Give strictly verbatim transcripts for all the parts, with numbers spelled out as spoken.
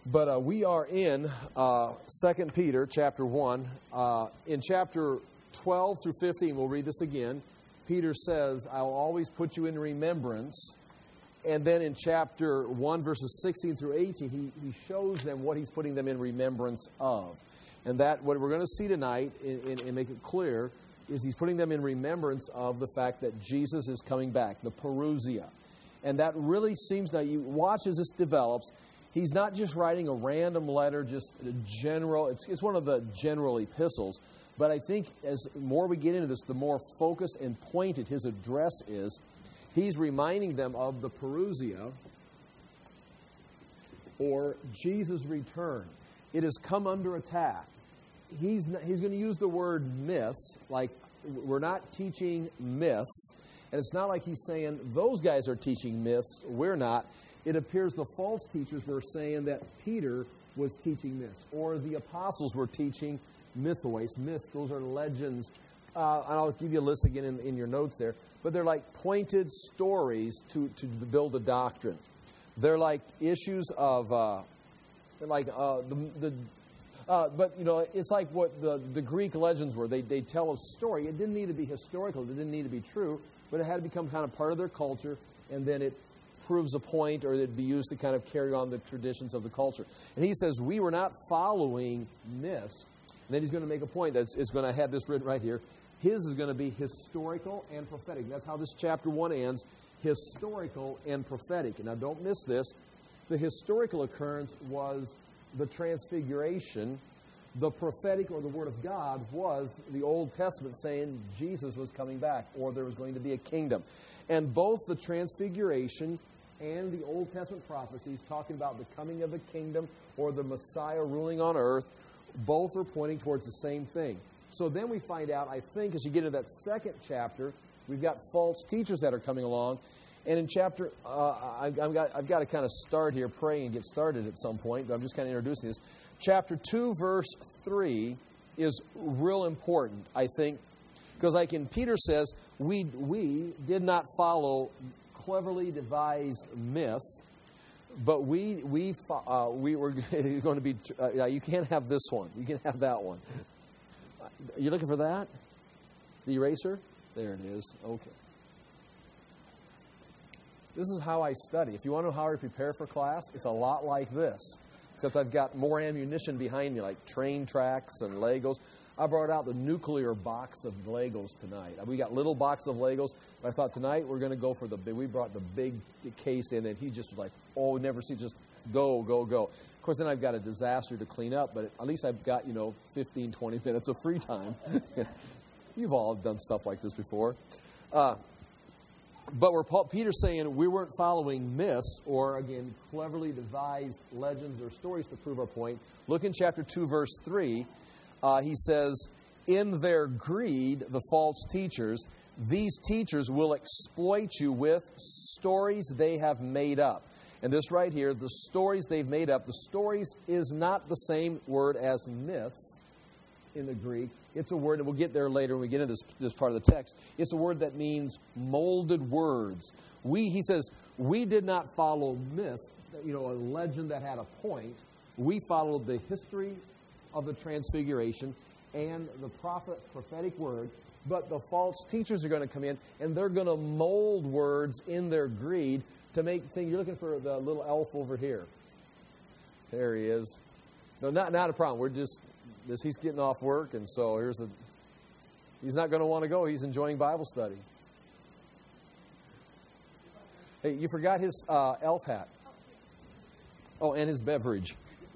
But uh, we are in uh, Second Peter chapter one. Uh, in chapter twelve through fifteen, we'll read this again. Peter says, I will always put you in remembrance. And then in chapter one, verses sixteen through eighteen, he, he shows them what he's putting them in remembrance of. And that, what we're going to see tonight, and, and, and make it clear, is he's putting them in remembrance of the fact that Jesus is coming back, the parousia. And that really seems, now you watch as this develops, he's not just writing a random letter, just a general, it's, it's one of the general epistles. But I think as more we get into this, the more focused and pointed his address is. He's reminding them of the parousia, or Jesus' return. It has come under attack. He's not, he's going to use the word myths, like we're not teaching myths. And it's not like he's saying those guys are teaching myths, we're not. It appears the false teachers were saying that Peter was teaching myths, or the apostles were teaching mythois. Myths, those are legends. Uh, and I'll give you a list again in, in your notes there. But they're like pointed stories to, to build a doctrine. They're like issues of, uh, like uh, the, the uh, but you know, it's like what the, the Greek legends were. They they tell a story. It didn't need to be historical. It didn't need to be true, but it had to become kind of part of their culture, and then it proves a point, or it'd be used to kind of carry on the traditions of the culture. And he says we were not following myths. And then he's going to make a point that's it's going to have this written right here. His is going to be historical and prophetic. That's how this chapter one ends, historical and prophetic. And now don't miss this. The historical occurrence was the transfiguration. The prophetic, or the Word of God, was the Old Testament saying Jesus was coming back, or there was going to be a kingdom. And both the transfiguration and the Old Testament prophecies talking about the coming of a kingdom or the Messiah ruling on earth, both are pointing towards the same thing. So then we find out, I think, as you get into that second chapter, we've got false teachers that are coming along. And in chapter, uh, I've, I've, got, I've got to kind of start here, pray and get started at some point, but I'm just kind of introducing this. Chapter two, verse three is real important, I think, because like in Peter says, we, we did not follow cleverly devised myths, but we we uh, we were going to be, uh, you can't have this one, you can have that one. You looking for that? The eraser? There it is. Okay. This is how I study. If you want to know how I prepare for class, it's a lot like this. Except I've got more ammunition behind me, like train tracks and Legos. I brought out the nuclear box of Legos tonight. We got little boxes of Legos, but I thought tonight we're going to go for the big. We brought the big case in, and he just was like, oh, never see, just go, go, go. Of course, then I've got a disaster to clean up, but at least I've got, you know, fifteen, twenty minutes of free time. You've all done stuff like this before. Uh, but we're Paul, Peter's saying we weren't following myths or, again, cleverly devised legends or stories to prove our point. Look in chapter two, verse three. Uh, he says, in their greed, the false teachers, these teachers will exploit you with stories they have made up. And this right here, the stories they've made up, the stories is not the same word as myths in the Greek. It's a word, and we'll get there later when we get into this, this part of the text. It's a word that means molded words. We, he says, we did not follow myths, you know, a legend that had a point. We followed the history of the transfiguration and the prophet, prophetic word. But the false teachers are going to come in, and they're going to mold words in their greed to make things. You're looking for the little elf over here. There he is. No, not not a problem. We're just this. He's getting off work, and so here's the. He's not going to want to go. He's enjoying Bible study. Hey, you forgot his uh, elf hat. Oh, and his beverage.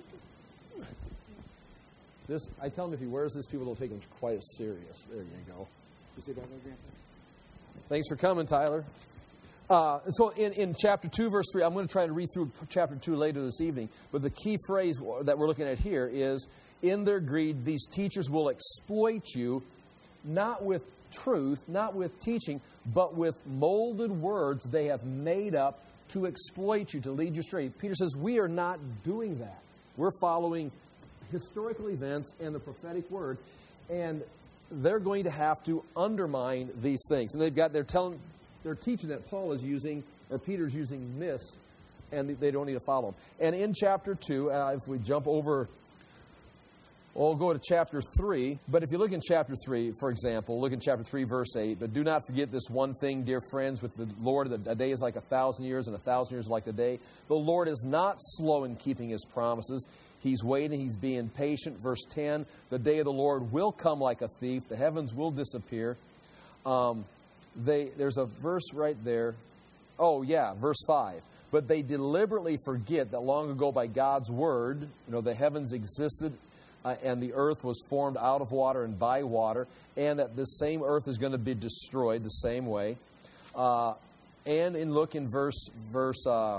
This, I tell him if he wears this, people don't take him quite as serious. There you go. You say that, Grandpa? Thanks for coming, Tyler. Uh, so in, in chapter two, verse three, I'm going to try to read through chapter two later this evening, but the key phrase that we're looking at here is, in their greed, these teachers will exploit you, not with truth, not with teaching, but with molded words they have made up to exploit you, to lead you astray. Peter says, we are not doing that. We're following historical events and the prophetic word, and they're going to have to undermine these things. And they've got, they're telling, they're teaching that Paul is using, or Peter's using myths and they don't need to follow them. And in chapter two, uh, if we jump over, we'll go to chapter three. But if you look in chapter three, for example, look in chapter three, verse eight. But do not forget this one thing, dear friends, with the Lord, a day is like a thousand years, and a thousand years is like a day. The Lord is not slow in keeping His promises. He's waiting. He's being patient. Verse ten, the day of the Lord will come like a thief. The heavens will disappear. Um, they There's a verse right there. Oh, yeah, verse five. But they deliberately forget that long ago by God's word, you know, the heavens existed uh, and the earth was formed out of water and by water, and that this same earth is going to be destroyed the same way. Uh, and in look in verse verse uh,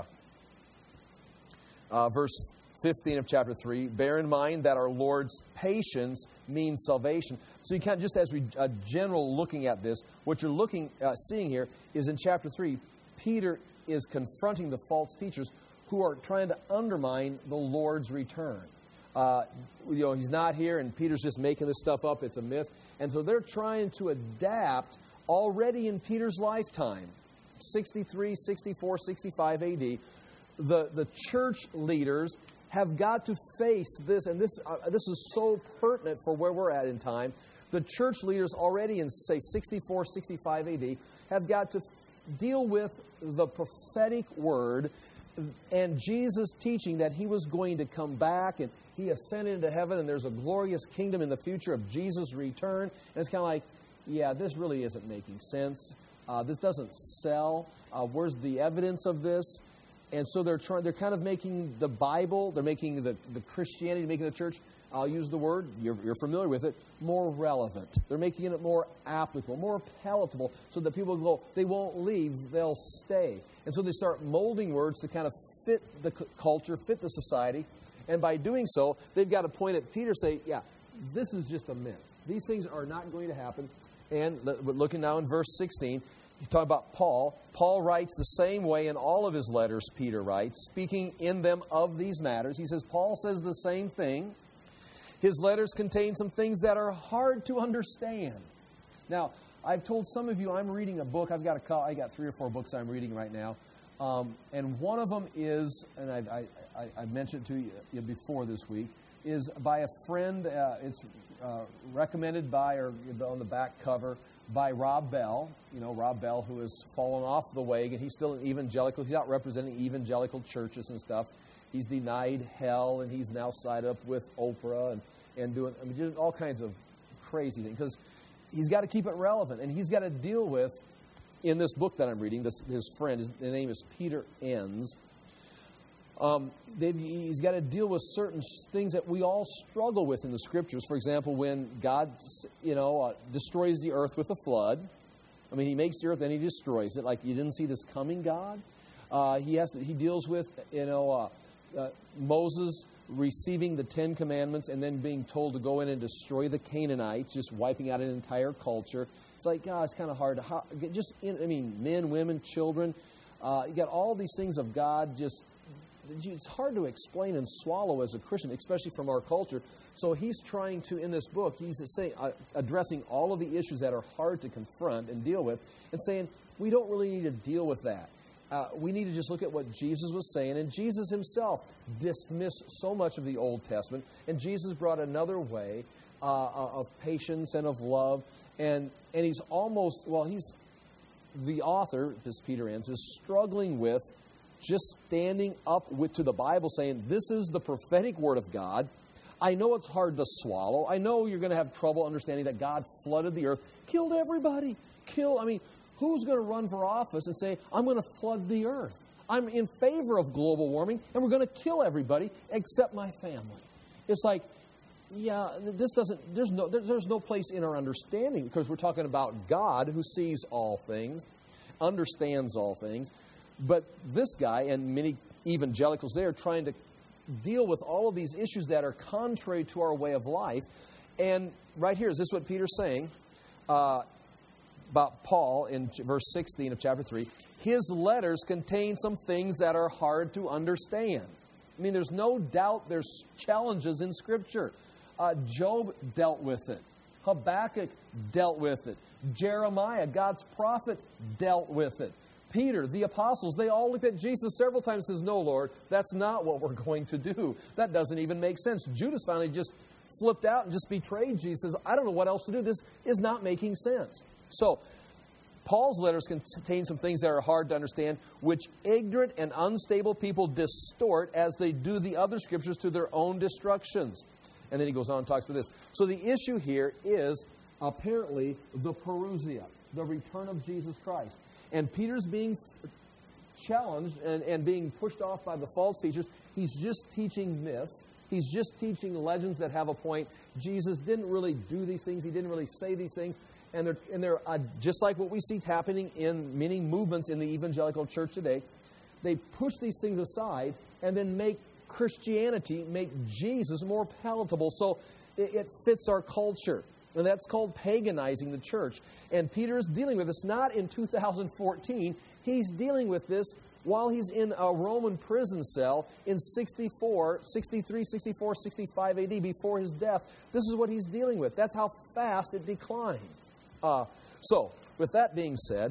uh, verse fifteen of chapter three, bear in mind that our Lord's patience means salvation. So you can't, just as we a general looking at this, what you're looking uh, seeing here is in chapter three, Peter is confronting the false teachers who are trying to undermine the Lord's return. Uh, you know, He's not here, and Peter's just making this stuff up. It's a myth. And so they're trying to adapt already in Peter's lifetime, sixty-three, sixty-four, sixty-five A D. The, the church leaders have got to face this, and this, uh, this is so pertinent for where we're at in time. The church leaders already in, say, sixty-four, sixty-five A D have got to deal with the prophetic word and Jesus teaching that He was going to come back and He ascended into heaven and there's a glorious kingdom in the future of Jesus' return. And it's kind of like, yeah, this really isn't making sense. Uh, this doesn't sell. Uh, where's the evidence of this? And so they're trying. They're kind of making the Bible, they're making the, the Christianity, making the church, I'll use the word, you're, you're familiar with it, more relevant. They're making it more applicable, more palatable, so that people go, they won't leave, they'll stay. And so they start molding words to kind of fit the culture, fit the society. And by doing so, they've got to point at Peter, say, yeah, this is just a myth. These things are not going to happen. And looking now in verse sixteen, you talk about Paul. Paul writes the same way in all of his letters, Peter writes, speaking in them of these matters. He says, Paul says the same thing. His letters contain some things that are hard to understand. Now, I've told some of you I'm reading a book. I've got a, I got three or four books I'm reading right now. Um, and one of them is, and I, I, I, I mentioned it to you before this week, is by a friend. Uh, it's uh, recommended by, or on the back cover, by Rob Bell. You know, Rob Bell, who has fallen off the wagon. He's still an evangelical. He's out representing evangelical churches and stuff. He's denied hell, and he's now sided up with Oprah and, and doing, I mean, doing all kinds of crazy things. Because he's got to keep it relevant, and he's got to deal with, in this book that I'm reading, this, his friend, his, the name is Peter Enns. Um, he's got to deal with certain things that we all struggle with in the Scriptures. For example, when God, you know, uh, destroys the earth with a flood. I mean, He makes the earth, then He destroys it. Like, you didn't see this coming, God? Uh, he has to, he deals with, you know, uh, uh, Moses receiving the Ten Commandments and then being told to go in and destroy the Canaanites, just wiping out an entire culture. It's like, God, it's kind of hard to, how, just, in, I mean, men, women, children. Uh, you got all these things of God just, it's hard to explain and swallow as a Christian, especially from our culture. So he's trying to, in this book, he's saying, uh, addressing all of the issues that are hard to confront and deal with, and saying, we don't really need to deal with that. Uh, we need to just look at what Jesus was saying. And Jesus Himself dismissed so much of the Old Testament. And Jesus brought another way uh, of patience and of love. And and He's almost, well, he's, the author, this Peter Enns, is struggling with just standing up with, to the Bible, saying, this is the prophetic Word of God. I know it's hard to swallow. I know you're going to have trouble understanding that God flooded the earth, killed everybody, killed, I mean, who's going to run for office and say, I'm going to flood the earth? I'm in favor of global warming, and we're going to kill everybody except my family. It's like, yeah, this doesn't, there's no, there's no place in our understanding, because we're talking about God who sees all things, understands all things. But this guy and many evangelicals, they are trying to deal with all of these issues that are contrary to our way of life. And right here, is this what Peter's saying? Uh, about Paul in verse sixteen of chapter three, his letters contain some things that are hard to understand. I mean, there's no doubt there's challenges in Scripture. Uh, Job dealt with it. Habakkuk dealt with it. Jeremiah, God's prophet, dealt with it. Peter, the apostles, they all looked at Jesus several times and says, no, Lord, that's not what we're going to do. That doesn't even make sense. Judas finally just flipped out and just betrayed Jesus. I don't know what else to do. This is not making sense. So, Paul's letters contain some things that are hard to understand, which ignorant and unstable people distort as they do the other scriptures to their own destructions. And then he goes on and talks for this. So the issue here is apparently the parousia, the return of Jesus Christ. And Peter's being challenged and, and being pushed off by the false teachers. He's just teaching myths. He's just teaching legends that have a point. Jesus didn't really do these things. He didn't really say these things. And they're, and they're uh, just like what we see happening in many movements in the evangelical church today. They push these things aside and then make Christianity, make Jesus more palatable. So it, it fits our culture. And that's called paganizing the church. And Peter is dealing with this not in two thousand fourteen. He's dealing with this while he's in a Roman prison cell in sixty-four, sixty-three, sixty-four, sixty-five A D, before his death. This is what he's dealing with. That's how fast it declined. Uh, so, with that being said,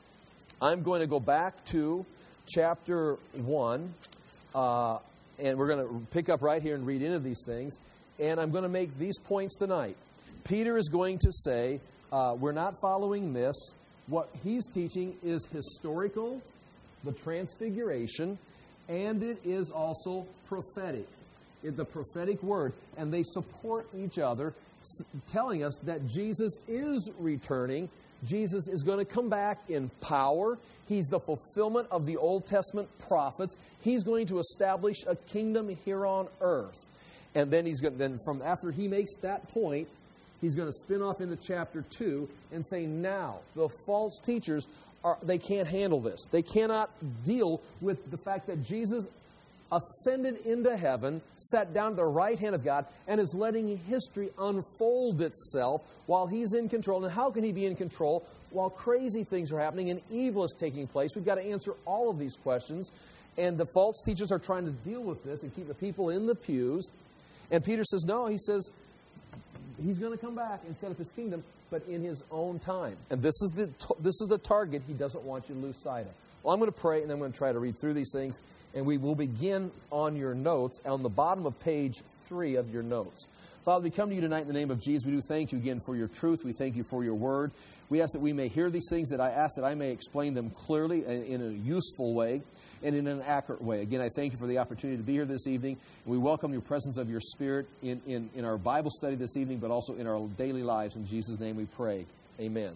I'm going to go back to chapter one, uh, and we're going to pick up right here and read into these things. And I'm going to make these points tonight. Peter is going to say, uh, we're not following myths. What he's teaching is historical, the transfiguration, and it is also prophetic. It's the prophetic word, and they support each other, telling us that Jesus is returning. Jesus is going to come back in power. He's the fulfillment of the Old Testament prophets. He's going to establish a kingdom here on earth. And then he's going then from after he makes that point, he's going to spin off into chapter two and say, now, the false teachers, are they can't handle this. They cannot deal with the fact that Jesus ascended into heaven, sat down at the right hand of God, and is letting history unfold itself while he's in control. And how can he be in control while crazy things are happening and evil is taking place? We've got to answer all of these questions. And the false teachers are trying to deal with this and keep the people in the pews. And Peter says, no, he says, he's going to come back and set up his kingdom, but in his own time. And this is the this is the target he doesn't want you to lose sight of. Well, I'm going to pray, and then I'm going to try to read through these things. And we will begin on your notes, on the bottom of page three of your notes. Father, we come to you tonight in the name of Jesus. We do thank you again for your truth. We thank you for your word. We ask that we may hear these things, that I ask that I may explain them clearly and in a useful way and in an accurate way. Again, I thank you for the opportunity to be here this evening. We welcome your presence of your Spirit in, in, in our Bible study this evening, but also in our daily lives. In Jesus' name we pray. Amen.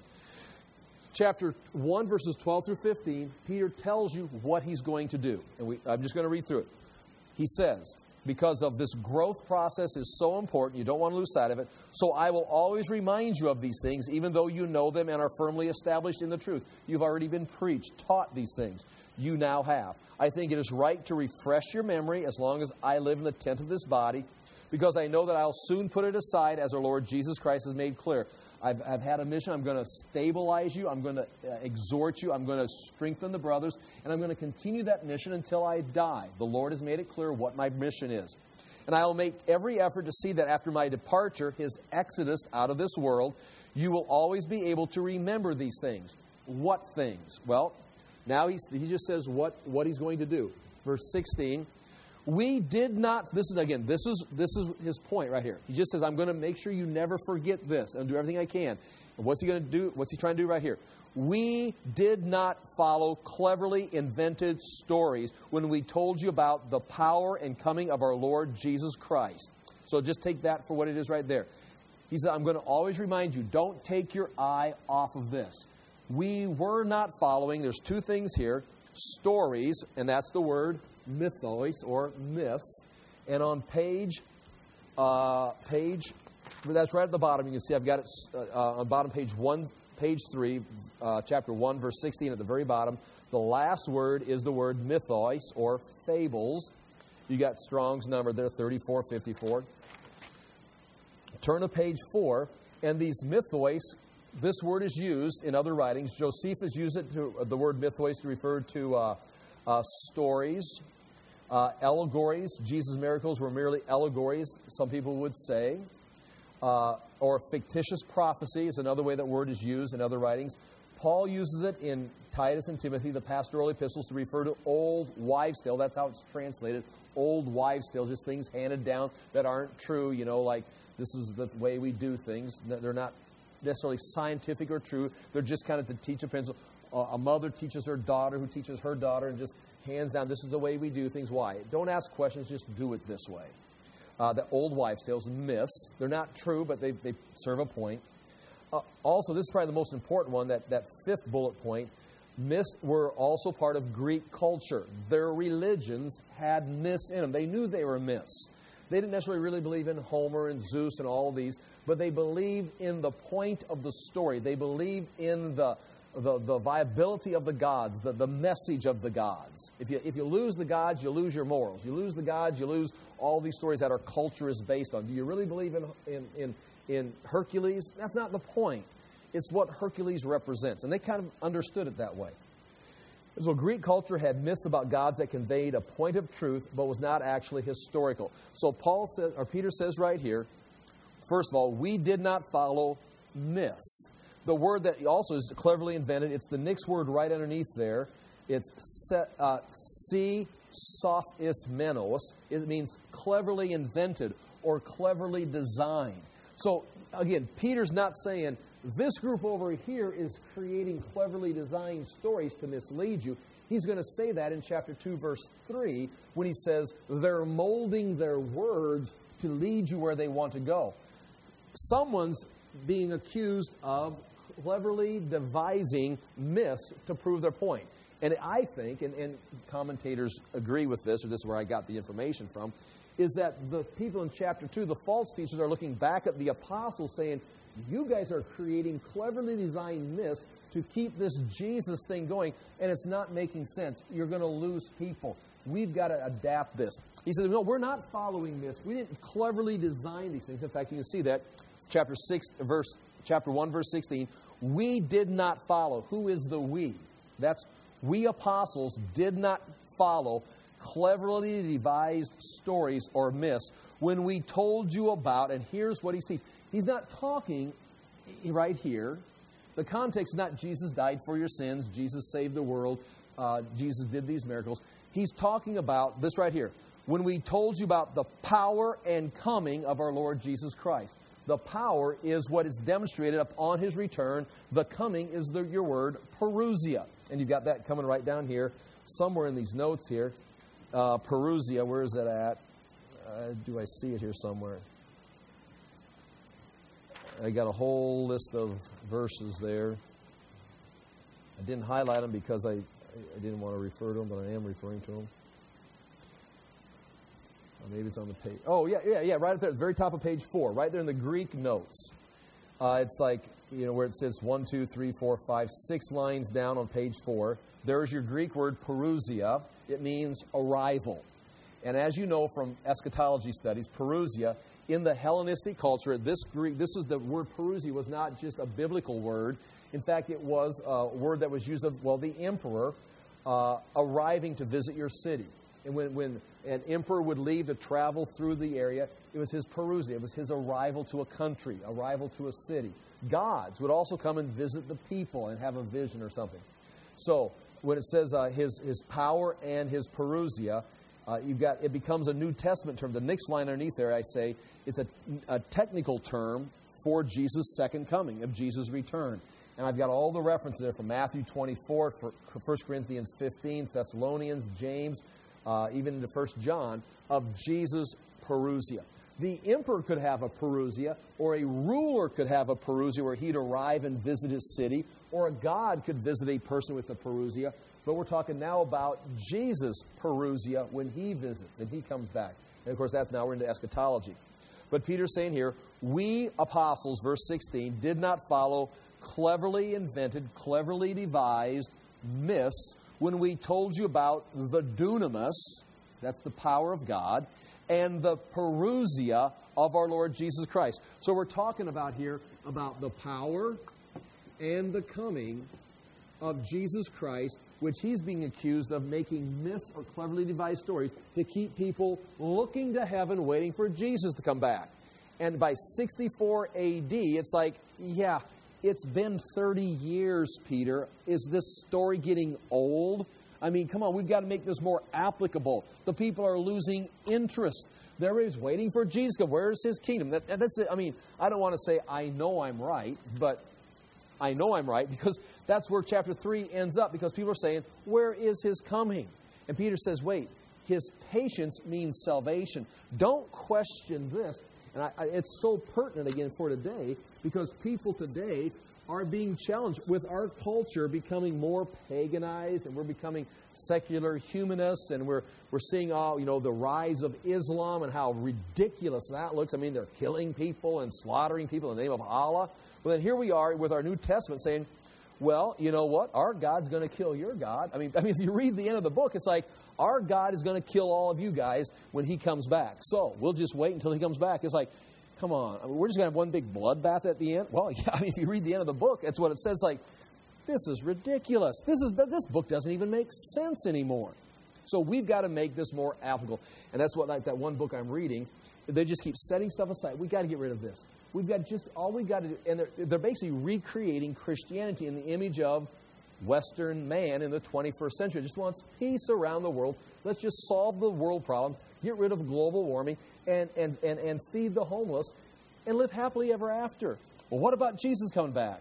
Chapter one, verses twelve through fifteen, Peter tells you what he's going to do. And we, I'm just going to read through it. He says, because of this growth process is so important, you don't want to lose sight of it, so I will always remind you of these things, even though you know them and are firmly established in the truth. You've already been preached, taught these things. You now have. I think it is right to refresh your memory as long as I live in the tent of this body, because I know that I'll soon put it aside, as our Lord Jesus Christ has made clear. I've, I've had a mission. I'm going to stabilize you. I'm going to uh, exhort you. I'm going to strengthen the brothers. And I'm going to continue that mission until I die. The Lord has made it clear what my mission is. And I will make every effort to see that after my departure, his exodus out of this world, you will always be able to remember these things. What things? Well, now he's, he just says what, what he's going to do. Verse sixteen. We did not, this is, again, this is this is his point right here. He just says, I'm going to make sure you never forget this and do everything I can. And what's he going to do? What's he trying to do right here? We did not follow cleverly invented stories when we told you about the power and coming of our Lord Jesus Christ. So just take that for what it is right there. He said, I'm going to always remind you, don't take your eye off of this. We were not following, there's two things here, stories, and that's the word mythos or myths, and on page, uh, page, that's right at the bottom. You can see I've got it uh, on bottom page one, page three, uh, chapter one, verse sixteen at the very bottom. The last word is the word mythos or fables. You got Strong's number there, thirty-four fifty-four. Turn to page four, and these mythos. This word is used in other writings. Josephus used it to uh, the word mythos to refer to uh, uh, stories. Uh, allegories. Jesus' miracles were merely allegories, some people would say. Uh, or fictitious prophecy is another way that word is used in other writings. Paul uses it in Titus and Timothy, the pastoral epistles, to refer to old wives' tale. That's how it's translated. Old wives' tale, just things handed down that aren't true, you know, like this is the way we do things. They're not necessarily scientific or true. They're just kind of to teach a principle. A mother teaches her daughter, who teaches her daughter, and just hands down, this is the way we do things. Why? Don't ask questions, just do it this way. Uh, the old wives' tales, myths. They're not true, but they, they serve a point. Uh, also, this is probably the most important one, that, that fifth bullet point. Myths were also part of Greek culture. Their religions had myths in them. They knew they were myths. They didn't necessarily really believe in Homer and Zeus and all these, but they believed in the point of the story. They believed in the the, the viability of the gods, the, the message of the gods. If you if you lose the gods, you lose your morals. You lose the gods, you lose all these stories that our culture is based on. Do you really believe in in in, in Hercules? That's not the point. It's what Hercules represents. And they kind of understood it that way. So Greek culture had myths about gods that conveyed a point of truth, but was not actually historical. So Paul says, or Peter says right here, first of all, we did not follow myths. The word that also is cleverly invented, it's the next word right underneath there. It's uh, si sophismenos. It means cleverly invented or cleverly designed. So again, Peter's not saying, this group over here is creating cleverly designed stories to mislead you. He's going to say that in chapter two, verse three, when he says, they're molding their words to lead you where they want to go. Someone's being accused of cleverly devising myths to prove their point. And I think, and, and commentators agree with this, or this is where I got the information from, is that the people in chapter two, the false teachers, are looking back at the apostles saying, you guys are creating cleverly designed myths to keep this Jesus thing going, and it's not making sense. You're going to lose people. We've got to adapt this. He says, no, we're not following this. We didn't cleverly design these things. In fact, you can see that, chapter six, verse, chapter one, verse sixteen. We did not follow. Who is the we? That's we apostles did not follow cleverly devised stories or myths when we told you about, and here's what he's teaching. He's not talking right here. The context is not Jesus died for your sins, Jesus saved the world, uh, Jesus did these miracles. He's talking about this right here. When we told you about the power and coming of our Lord Jesus Christ. The power is what is demonstrated upon His return. The coming is the, your word, parousia. And you've got that coming right down here, somewhere in these notes here. Uh, parousia, where is that at? Uh, do I see it here somewhere? I got a whole list of verses there. I didn't highlight them because I, I didn't want to refer to them, but I am referring to them. Or maybe it's on the page. Oh, yeah, yeah, yeah, right up there at the very top of page four, right there in the Greek notes. Uh, it's like, you know, where it says one, two, three, four, five, six lines down on page four. There's your Greek word parousia. It means arrival. And as you know from eschatology studies, parousia, in the Hellenistic culture, this Greek, this is the word parousia was not just a biblical word. In fact, it was a word that was used of, well, the emperor uh, arriving to visit your city. And when, when an emperor would leave to travel through the area, it was his parousia. It was his arrival to a country, arrival to a city. Gods would also come and visit the people and have a vision or something. So when it says uh, his, his power and his parousia, Uh, you've got it becomes a New Testament term. The next line underneath there, I say, it's a, a technical term for Jesus' second coming, of Jesus' return. And I've got all the references there from Matthew twenty-four, for First Corinthians fifteen, Thessalonians, James, uh, even into First John, of Jesus' parousia. The emperor could have a parousia, or a ruler could have a parousia where he'd arrive and visit his city, or a god could visit a person with a parousia. But we're talking now about Jesus' parousia when He visits and He comes back. And, of course, that's now we're into eschatology. But Peter's saying here, we apostles, verse sixteen, did not follow cleverly invented, cleverly devised myths when we told you about the dunamis, that's the power of God, and the parousia of our Lord Jesus Christ. So we're talking about here about the power and the coming of Jesus Christ, which He's being accused of making myths or cleverly devised stories to keep people looking to heaven, waiting for Jesus to come back. And by sixty-four A D, it's like, yeah, It's been thirty years, Peter. Is this story getting old? I mean, come on, we've got to make this more applicable. The people are losing interest. They're just waiting for Jesus to come. Where is his kingdom? That, that's it. I mean, I don't want to say I know I'm right, but I know I'm right because that's where chapter three ends up, because people are saying, where is his coming? And Peter says, wait, his patience means salvation. Don't question this. And I, I, it's so pertinent again for today, because people today are being challenged with our culture becoming more paganized, and we're becoming secular humanists, and we're we're seeing all, you know, the rise of Islam and how ridiculous that looks. I mean, they're killing people and slaughtering people in the name of Allah. Well, then here we are with our New Testament saying, well, you know what? Our God's going to kill your God. I mean, I mean, if you read the end of the book, it's like, our God is going to kill all of you guys when he comes back. So we'll just wait until he comes back. It's like, come on, I mean, we're just going to have one big bloodbath at the end? Well, yeah, I mean, if you read the end of the book, that's what it says. Like, this is ridiculous. This is this book doesn't even make sense anymore. So we've got to make this more applicable. And that's what, like that one book I'm reading, they just keep setting stuff aside. We've got to get rid of this. We've got just, all we've got to do, and they're, they're basically recreating Christianity in the image of Western man in the twenty-first century. Just wants peace around the world. Let's just solve the world problems, get rid of global warming, and, and, and, and feed the homeless, and live happily ever after. Well, what about Jesus coming back?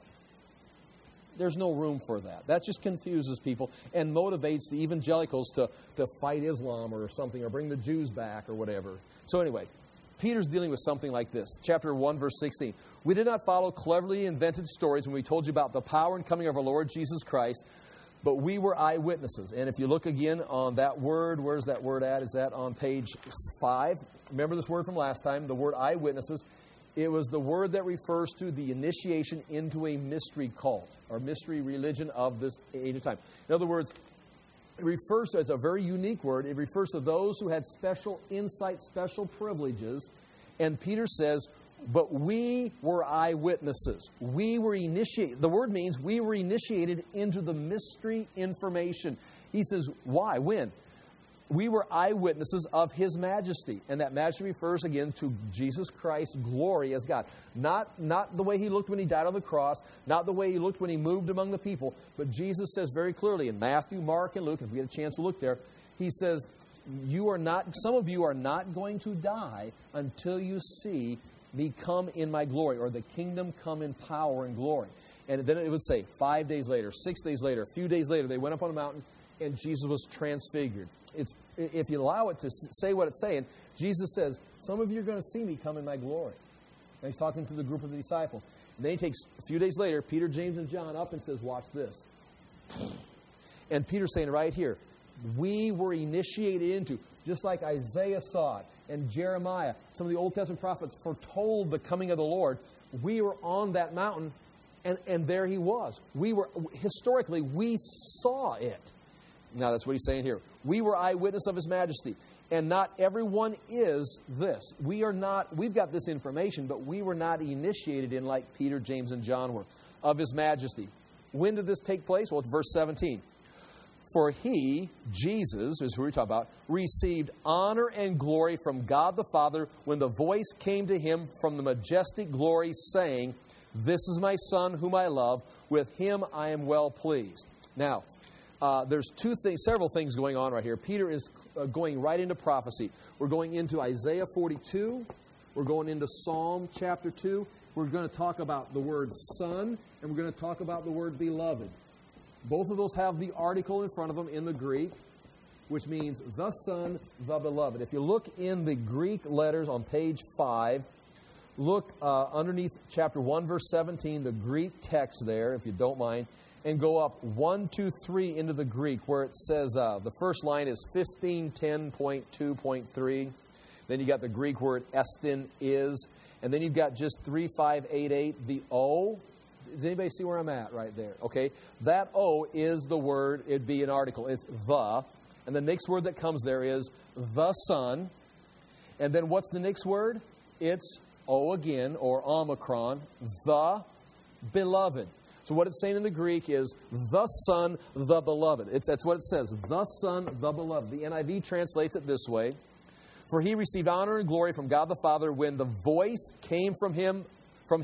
There's no room for that. That just confuses people and motivates the evangelicals to, to fight Islam or something, or bring the Jews back or whatever. So anyway, Peter's dealing with something like this. Chapter one, verse sixteen. We did not follow cleverly invented stories when we told you about the power and coming of our Lord Jesus Christ, but we were eyewitnesses. And if you look again on that word, where's that word at? Is that on page five? Remember this word from last time, the word eyewitnesses. It was the word that refers to the initiation into a mystery cult or mystery religion of this age of time. In other words, it refers to, it's a very unique word, it refers to those who had special insight, special privileges. And Peter says, but we were eyewitnesses. We were initiated. The word means we were initiated into the mystery information. He says, why? When? We were eyewitnesses of his majesty. And that majesty refers again to Jesus Christ's glory as God. Not, not the way he looked when he died on the cross, not the way he looked when he moved among the people, but Jesus says very clearly in Matthew, Mark, and Luke, if we get a chance to look there, he says, you are not, some of you are not going to die until you see me come in my glory, or the kingdom come in power and glory. And then it would say, five days later, six days later, a few days later, they went up on a mountain, and Jesus was transfigured. It's, if you allow it to say what it's saying, Jesus says, some of you are going to see me come in my glory. And he's talking to the group of the disciples. And then he takes, a few days later, Peter, James, and John up and says, watch this. And Peter's saying right here, we were initiated into, just like Isaiah saw it, and Jeremiah, some of the Old Testament prophets foretold the coming of the Lord. We were on that mountain, and, and there he was. We were, historically, we saw it. Now, that's what he's saying here. We were eyewitness of his majesty. And not everyone is this. We are not, we've got this information, but we were not initiated in like Peter, James, and John were, of his majesty. When did this take place? Well, it's verse seventeen. For he, Jesus, is who we're talking about, received honor and glory from God the Father when the voice came to him from the majestic glory, saying, this is my Son whom I love. With him I am well pleased. Now, Uh, there's two things, several things going on right here. Peter is uh, going right into prophecy. We're going into Isaiah forty-two. We're going into Psalm chapter two. We're going to talk about the word son, and we're going to talk about the word beloved. Both of those have the article in front of them in the Greek, which means the Son, the beloved. If you look in the Greek letters on page five, look uh, underneath chapter one, verse seventeen, the Greek text there, if you don't mind, and go up one, two, three into the Greek where it says, uh, the first line is fifteen ten point two point three. Then you got the Greek word estin, is. And then you've got just three five eight eight, the O. Does anybody see where I'm at right there? Okay. That O is the word, it'd be an article. It's the. And the next word that comes there is the Son. And then what's the next word? It's O again, or omicron, the beloved. So what it's saying in the Greek is the Son, the beloved. It's, that's what it says, the Son, the beloved. The N I V translates it this way. For he received honor and glory from God the Father when the voice came from him, from him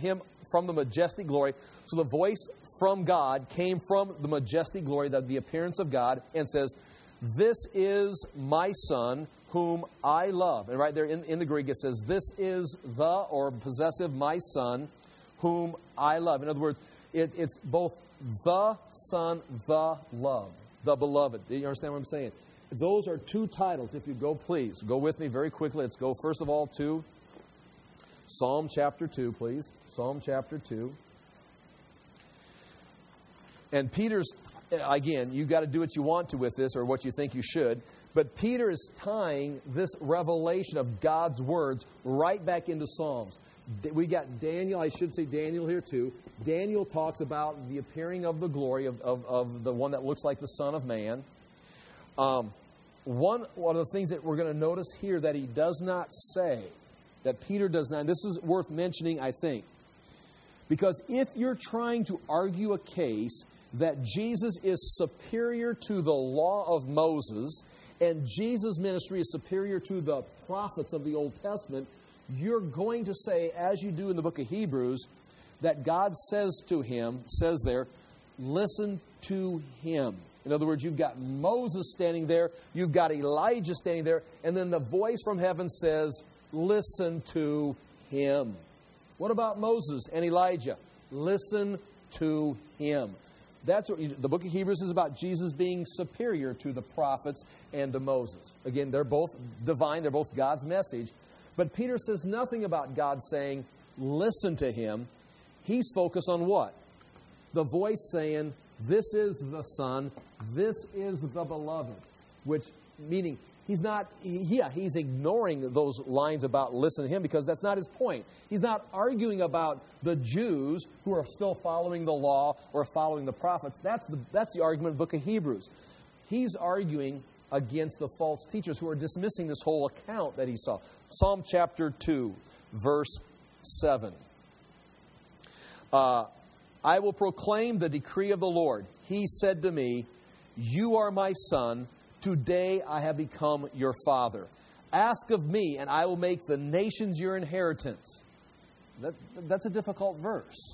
from the majestic glory. So the voice from God came from the majestic glory, the, the appearance of God, and says, "This is my Son, whom I love." And right there in, in the Greek it says, "This is the," or possessive, "my Son, whom I love." In other words, it, it's both the Son, the love, the beloved. Do you understand what I'm saying? Those are two titles. If you go, please, go with me very quickly. Let's go first of all to Psalm chapter two, please. Psalm chapter two. And Peter's, again, you've got to do what you want to with this, or what you think you should. But Peter is tying this revelation of God's words right back into Psalms. We got Daniel, I should say Daniel here too. Daniel talks about the appearing of the glory of, of, of the one that looks like the Son of Man. Um, one, one of the things that we're going to notice here that he does not say, that Peter does not, and this is worth mentioning, I think. Because if you're trying to argue a case that Jesus is superior to the law of Moses and Jesus' ministry is superior to the prophets of the Old Testament, you're going to say, as you do in the book of Hebrews, that God says to him, says there, listen to him. In other words, you've got Moses standing there, you've got Elijah standing there, and then the voice from heaven says, listen to him. What about Moses and Elijah? Listen to him. That's what you, the book of Hebrews is about, Jesus being superior to the prophets and to Moses. Again, they're both divine, they're both God's message. But Peter says nothing about God saying, listen to him. He's focused on what? The voice saying, this is the Son, this is the beloved. Which, meaning, he's not, yeah, he's ignoring those lines about listen to him because that's not his point. He's not arguing about the Jews who are still following the law or following the prophets. That's the, that's the argument of the book of Hebrews. He's arguing against the false teachers who are dismissing this whole account that he saw. Psalm chapter two, verse seven. Uh, I will proclaim the decree of the Lord. He said to me, you are my son. Today I have become your father. Ask of me, and I will make the nations your inheritance. That, that's a difficult verse.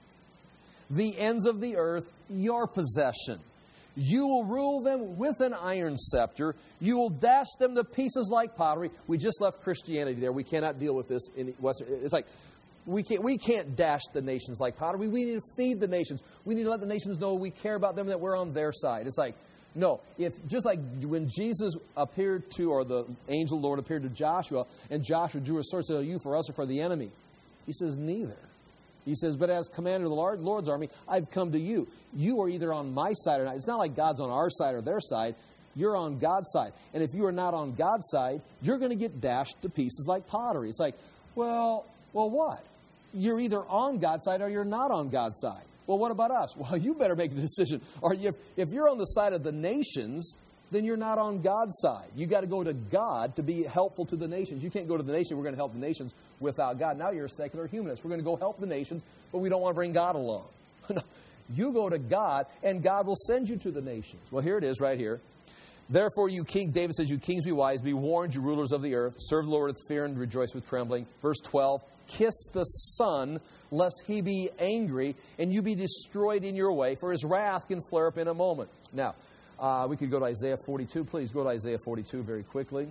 The ends of the earth, your possession. You will rule them with an iron scepter. You will dash them to pieces like pottery. We just left Christianity there. We cannot deal with this in Western. It's like, we can't, we can't dash the nations like pottery. We need to feed the nations. We need to let the nations know we care about them, that we're on their side. It's like, no, if just like when Jesus appeared to, or the angel Lord appeared to Joshua, and Joshua drew a sword, said, are you for us or for the enemy? He says, neither. He says, but as commander of the Lord, Lord's army, I've come to you. You are either on my side or not. It's not like God's on our side or their side. You're on God's side. And if you are not on God's side, you're going to get dashed to pieces like pottery. It's like, well, well, what? You're either on God's side or you're not on God's side. Well, what about us? Well, you better make the decision. Or if, if you're on the side of the nations, then you're not on God's side. You got to go to God to be helpful to the nations. You can't go to the nation, we're going to help the nations without God. Now you're a secular humanist. We're going to go help the nations, but we don't want to bring God along. You go to God, and God will send you to the nations. Well, here it is right here. Therefore, you king, David says, you kings be wise, be warned, you rulers of the earth. Serve the Lord with fear and rejoice with trembling. Verse twelve, kiss the Son, lest he be angry, and you be destroyed in your way, for his wrath can flare up in a moment. Now, uh, we could go to Isaiah forty-two. Please go to Isaiah forty-two very quickly.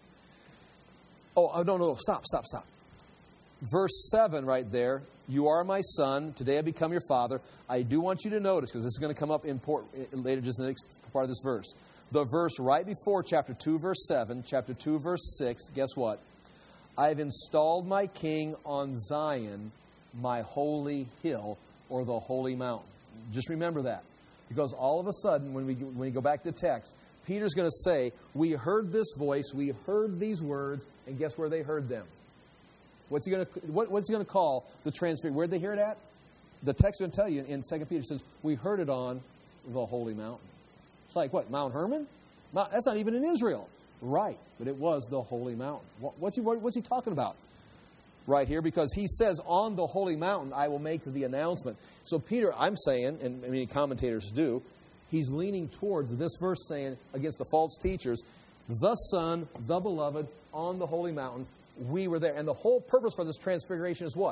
Oh, oh no, no, no, stop, stop, stop. Verse seven right there, you are my son, today I become your father. I do want you to notice, because this is going to come up in port, later, just in the next part of this verse. The verse right before chapter two, verse seven, chapter two, verse six, guess what? I've installed my king on Zion, my holy hill, or the holy mountain. Just remember that. Because all of a sudden, when we when we go back to the text, Peter's going to say, we heard this voice, we heard these words, and guess where they heard them? What's he going to what, what's he going to call the transfer? Where'd they hear it at? The text is going to tell you in Second Peter, it says, we heard it on the holy mountain. It's like, what, Mount Hermon? Mount, that's not even in Israel. Right, but it was the holy mountain. What's he, what's he talking about right here? Because he says, on the holy mountain, I will make the announcement. So Peter, I'm saying, and many commentators do, he's leaning towards this verse saying, against the false teachers, the Son, the beloved, on the holy mountain, we were there. And the whole purpose for this transfiguration is what?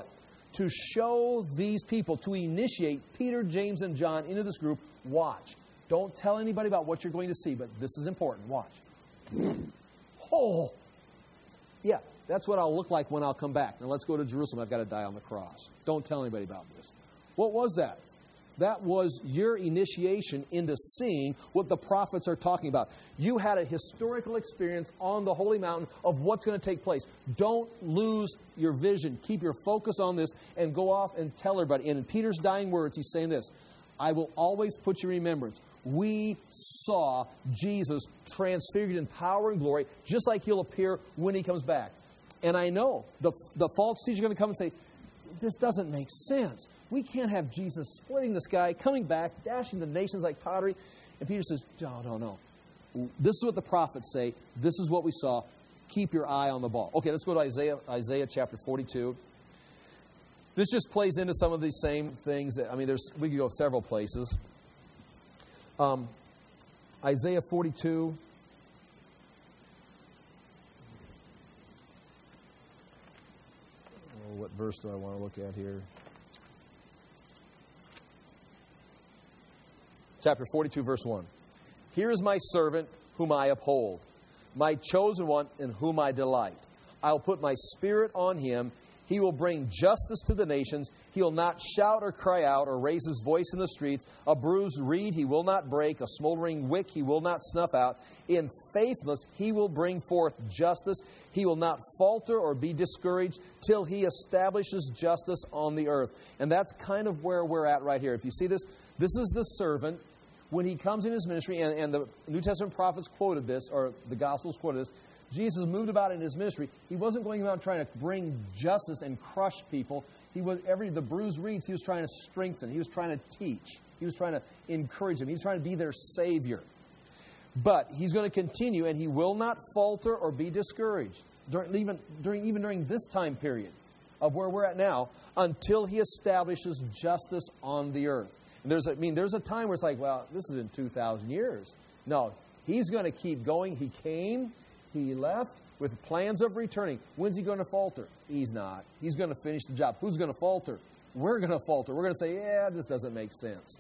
to show these people, to initiate Peter, James, and John into this group. Watch. Don't tell anybody about what you're going to see, but this is important. Watch. Oh, yeah, that's what I'll look like when I'll come back. Now let's go to Jerusalem. I've got to die on the cross. Don't tell anybody about this. What was that? That was your initiation into seeing what the prophets are talking about. You had a historical experience on the holy mountain of what's going to take place. Don't lose your vision. Keep your focus on this and go off and tell everybody. And in Peter's dying words, he's saying this: I will always put you in remembrance. We saw Jesus transfigured in power and glory, just like he'll appear when he comes back. And I know the, the false teacher is going to come and say, this doesn't make sense. We can't have Jesus splitting the sky, coming back, dashing the nations like pottery. And Peter says, no, no, no. This is what the prophets say. This is what we saw. Keep your eye on the ball. Okay, let's go to Isaiah, Isaiah chapter forty-two. This just plays into some of these same things. That, I mean, there's we could go several places. Um, Isaiah forty-two. Oh, what verse do I want to look at here? Chapter forty-two, verse one. Here is my servant whom I uphold, my chosen one in whom I delight. I'll put my spirit on him. He will bring justice to the nations. He will not shout or cry out or raise his voice in the streets. A bruised reed he will not break. A smoldering wick he will not snuff out. In faithfulness he will bring forth justice. He will not falter or be discouraged till he establishes justice on the earth. And that's kind of where we're at right here. If you see this, this is the servant when he comes in his ministry, and, and the New Testament prophets quoted this, or the Gospels quoted this. Jesus moved about in his ministry. He wasn't going about trying to bring justice and crush people. He was every the bruised reeds he was trying to strengthen. He was trying to teach. He was trying to encourage them. He was trying to be their Savior. But he's going to continue, and he will not falter or be discouraged during even during even during this time period of where we're at now, until he establishes justice on the earth. And there's a, I mean, there's a time where it's like, well, this is in two thousand years. No, he's going to keep going. He came. He left with plans of returning. When's he going to falter? He's not. He's going to finish the job. Who's going to falter? We're going to falter. We're going to say, yeah, this doesn't make sense.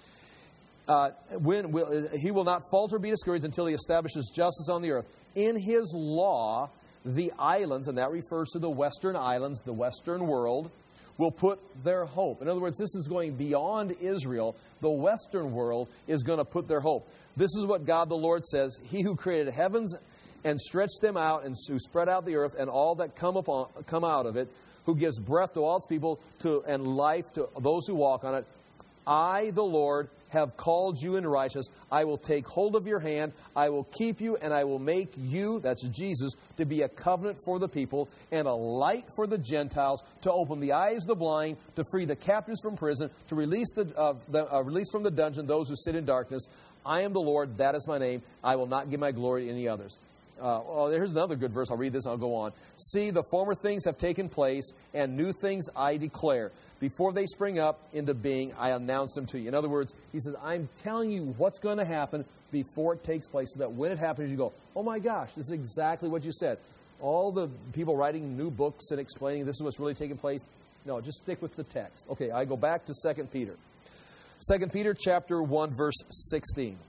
Uh, when will, he will not falter or be discouraged until he establishes justice on the earth. In his law, the islands, and that refers to the western islands, the western world, will put their hope. In other words, this is going beyond Israel. The western world is going to put their hope. This is what God the Lord says. He who created heavens and stretched them out, and who spread out the earth and all that come upon come out of it, who gives breath to all its people to and life to those who walk on it. I, the Lord, have called you in righteousness. I will take hold of your hand. I will keep you, and I will make you, that's Jesus, to be a covenant for the people and a light for the Gentiles, to open the eyes of the blind, to free the captives from prison, to release the, uh, the uh, release from the dungeon those who sit in darkness. I am the Lord. That is my name. I will not give my glory to any others. Uh, oh, here's another good verse. I'll read this and I'll go on. See, the former things have taken place, and new things I declare. Before they spring up into being, I announce them to you. In other words, he says, I'm telling you what's going to happen before it takes place, so that when it happens, you go, oh my gosh, this is exactly what you said. All the people writing new books and explaining this is what's really taking place. No, just stick with the text. Okay, I go back to Second Peter. Second Peter chapter one, verse sixteen.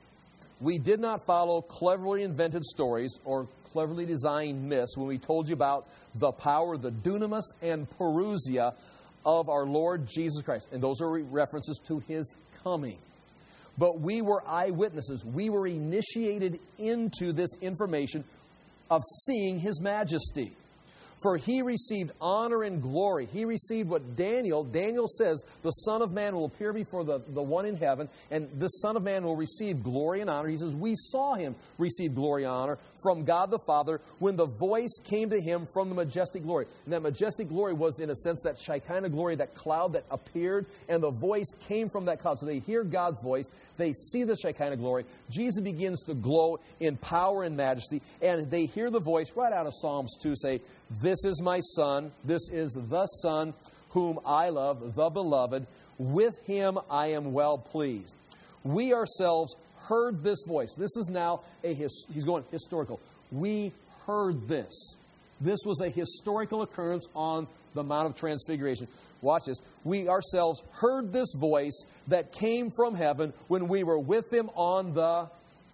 We did not follow cleverly invented stories or cleverly designed myths when we told you about the power, the dunamis and parousia of our Lord Jesus Christ. And those are references to his coming. But we were eyewitnesses. We were initiated into this information of seeing his majesty. For he received honor and glory. He received what Daniel, Daniel says, the Son of Man will appear before the, the one in heaven, and this Son of Man will receive glory and honor. He says, we saw him receive glory and honor from God the Father when the voice came to him from the majestic glory. And that majestic glory was, in a sense, that Shekinah glory, that cloud that appeared, and the voice came from that cloud. So they hear God's voice. They see the Shekinah glory. Jesus begins to glow in power and majesty, and they hear the voice right out of Psalms two say, this is my Son, this is the Son whom I love, the Beloved. With him I am well pleased. We ourselves heard this voice. This is now a, his, he's going historical. We heard this. This was a historical occurrence on the Mount of Transfiguration. Watch this. We ourselves heard this voice that came from heaven when we were with him on the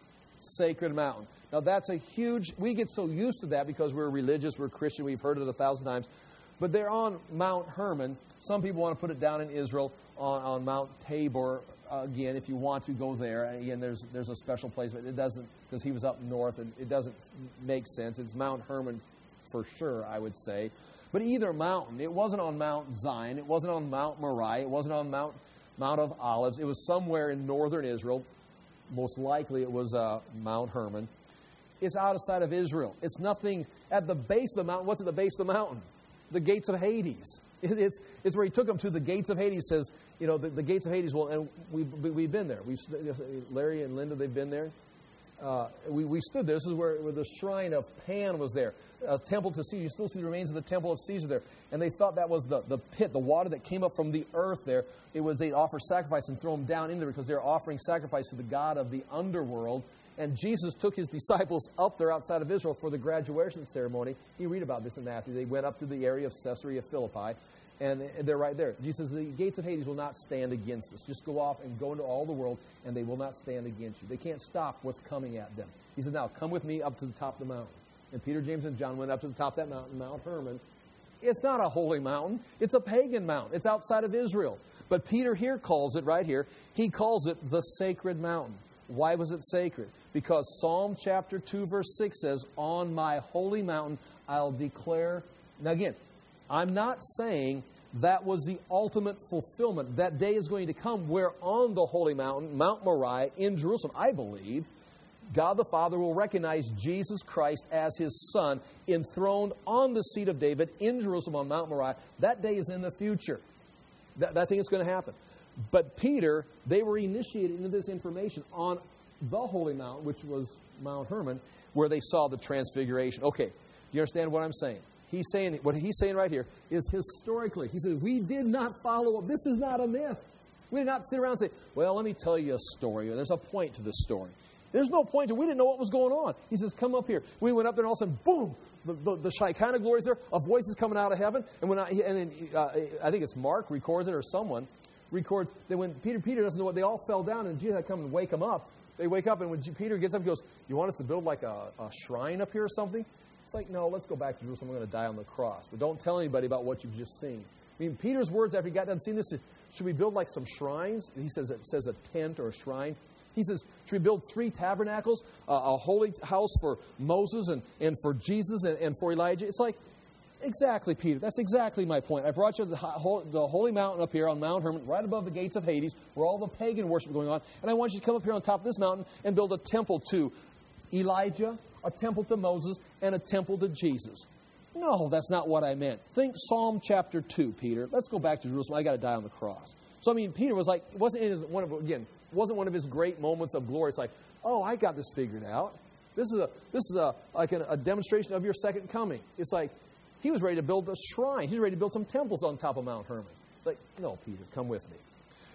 sacred mountain. Now that's a huge, we get so used to that because we're religious, we're Christian, we've heard it a thousand times. But they're on Mount Hermon. Some people want to put it down in Israel on, on Mount Tabor. Uh, again, if you want to go there, again, there's there's a special place, but it doesn't, because he was up north, and it doesn't make sense. It's Mount Hermon for sure, I would say. But either mountain, it wasn't on Mount Zion, it wasn't on Mount Moriah, it wasn't on Mount Mount of Olives. It was somewhere in northern Israel. Most likely it was uh, Mount Hermon. It's outside of Israel. It's nothing at the base of the mountain. What's at the base of the mountain? The gates of Hades. It, it's it's where he took them to. The gates of Hades says, you know, the, the gates of Hades. Well, and we, we we've been there. We Larry and Linda, they've been there. Uh, we we stood there. This is where, where the shrine of Pan was there. A temple to Caesar. You still see the remains of the temple of Caesar there. And they thought that was the, the pit, the water that came up from the earth there. It was they'd offer sacrifice and throw them down into there because they're offering sacrifice to the god of the underworld. And Jesus took his disciples up there outside of Israel for the graduation ceremony. You read about this in Matthew. They went up to the area of Caesarea Philippi, and they're right there. Jesus says, the gates of Hades will not stand against us. Just go off and go into all the world, and they will not stand against you. They can't stop what's coming at them. He says, now, come with me up to the top of the mountain. And Peter, James, and John went up to the top of that mountain, Mount Hermon. It's not a holy mountain. It's a pagan mountain. It's outside of Israel. But Peter here calls it, right here, he calls it the sacred mountain. Why was it sacred? Because Psalm chapter two, verse six says, on my holy mountain I'll declare. Now again, I'm not saying that was the ultimate fulfillment. That day is going to come where on the holy mountain, Mount Moriah in Jerusalem, I believe, God the Father will recognize Jesus Christ as his Son, enthroned on the seat of David in Jerusalem on Mount Moriah. That day is in the future. That, that thing is going to happen. But Peter, they were initiated into this information on the holy mountain, which was Mount Hermon, where they saw the transfiguration. Okay, do you understand what I'm saying? He's saying, what he's saying right here is historically. He says, we did not follow up. This is not a myth. We did not sit around and say, well, let me tell you a story. There's a point to this story. There's no point to it. We didn't know what was going on. He says, come up here. We went up there, and all of a sudden, boom, the, the, the Shekinah glory is there. A voice is coming out of heaven. And when I, and then uh, I think it's Mark records it, or someone records that when Peter Peter doesn't know what, they all fell down, and Jesus had to come and wake them up. They wake up, and when Peter gets up, he goes, you want us to build like a, a shrine up here or something? It's like, no, let's go back to Jerusalem. I'm going to die on the cross. But don't tell anybody about what you've just seen. I mean, Peter's words after he got done seeing this, should we build like some shrines? He says it says a tent or a shrine. He says, should we build three tabernacles, uh, a holy house for Moses and, and for Jesus and, and for Elijah? It's like, exactly, Peter. That's exactly my point. I brought you to the, the holy mountain up here on Mount Hermon, right above the gates of Hades, where all the pagan worship is going on. And I want you to come up here on top of this mountain and build a temple to Elijah, a temple to Moses, and a temple to Jesus. No, that's not what I meant. Think Psalm chapter two, Peter. Let's go back to Jerusalem. I got to die on the cross. So, I mean, Peter was like, wasn't it one of, again, wasn't one of his great moments of glory. It's like, oh, I got this figured out. This is a this is a like a, a demonstration of your second coming. It's like he was ready to build a shrine. He was ready to build some temples on top of Mount Hermon. It's like, no, Peter, come with me.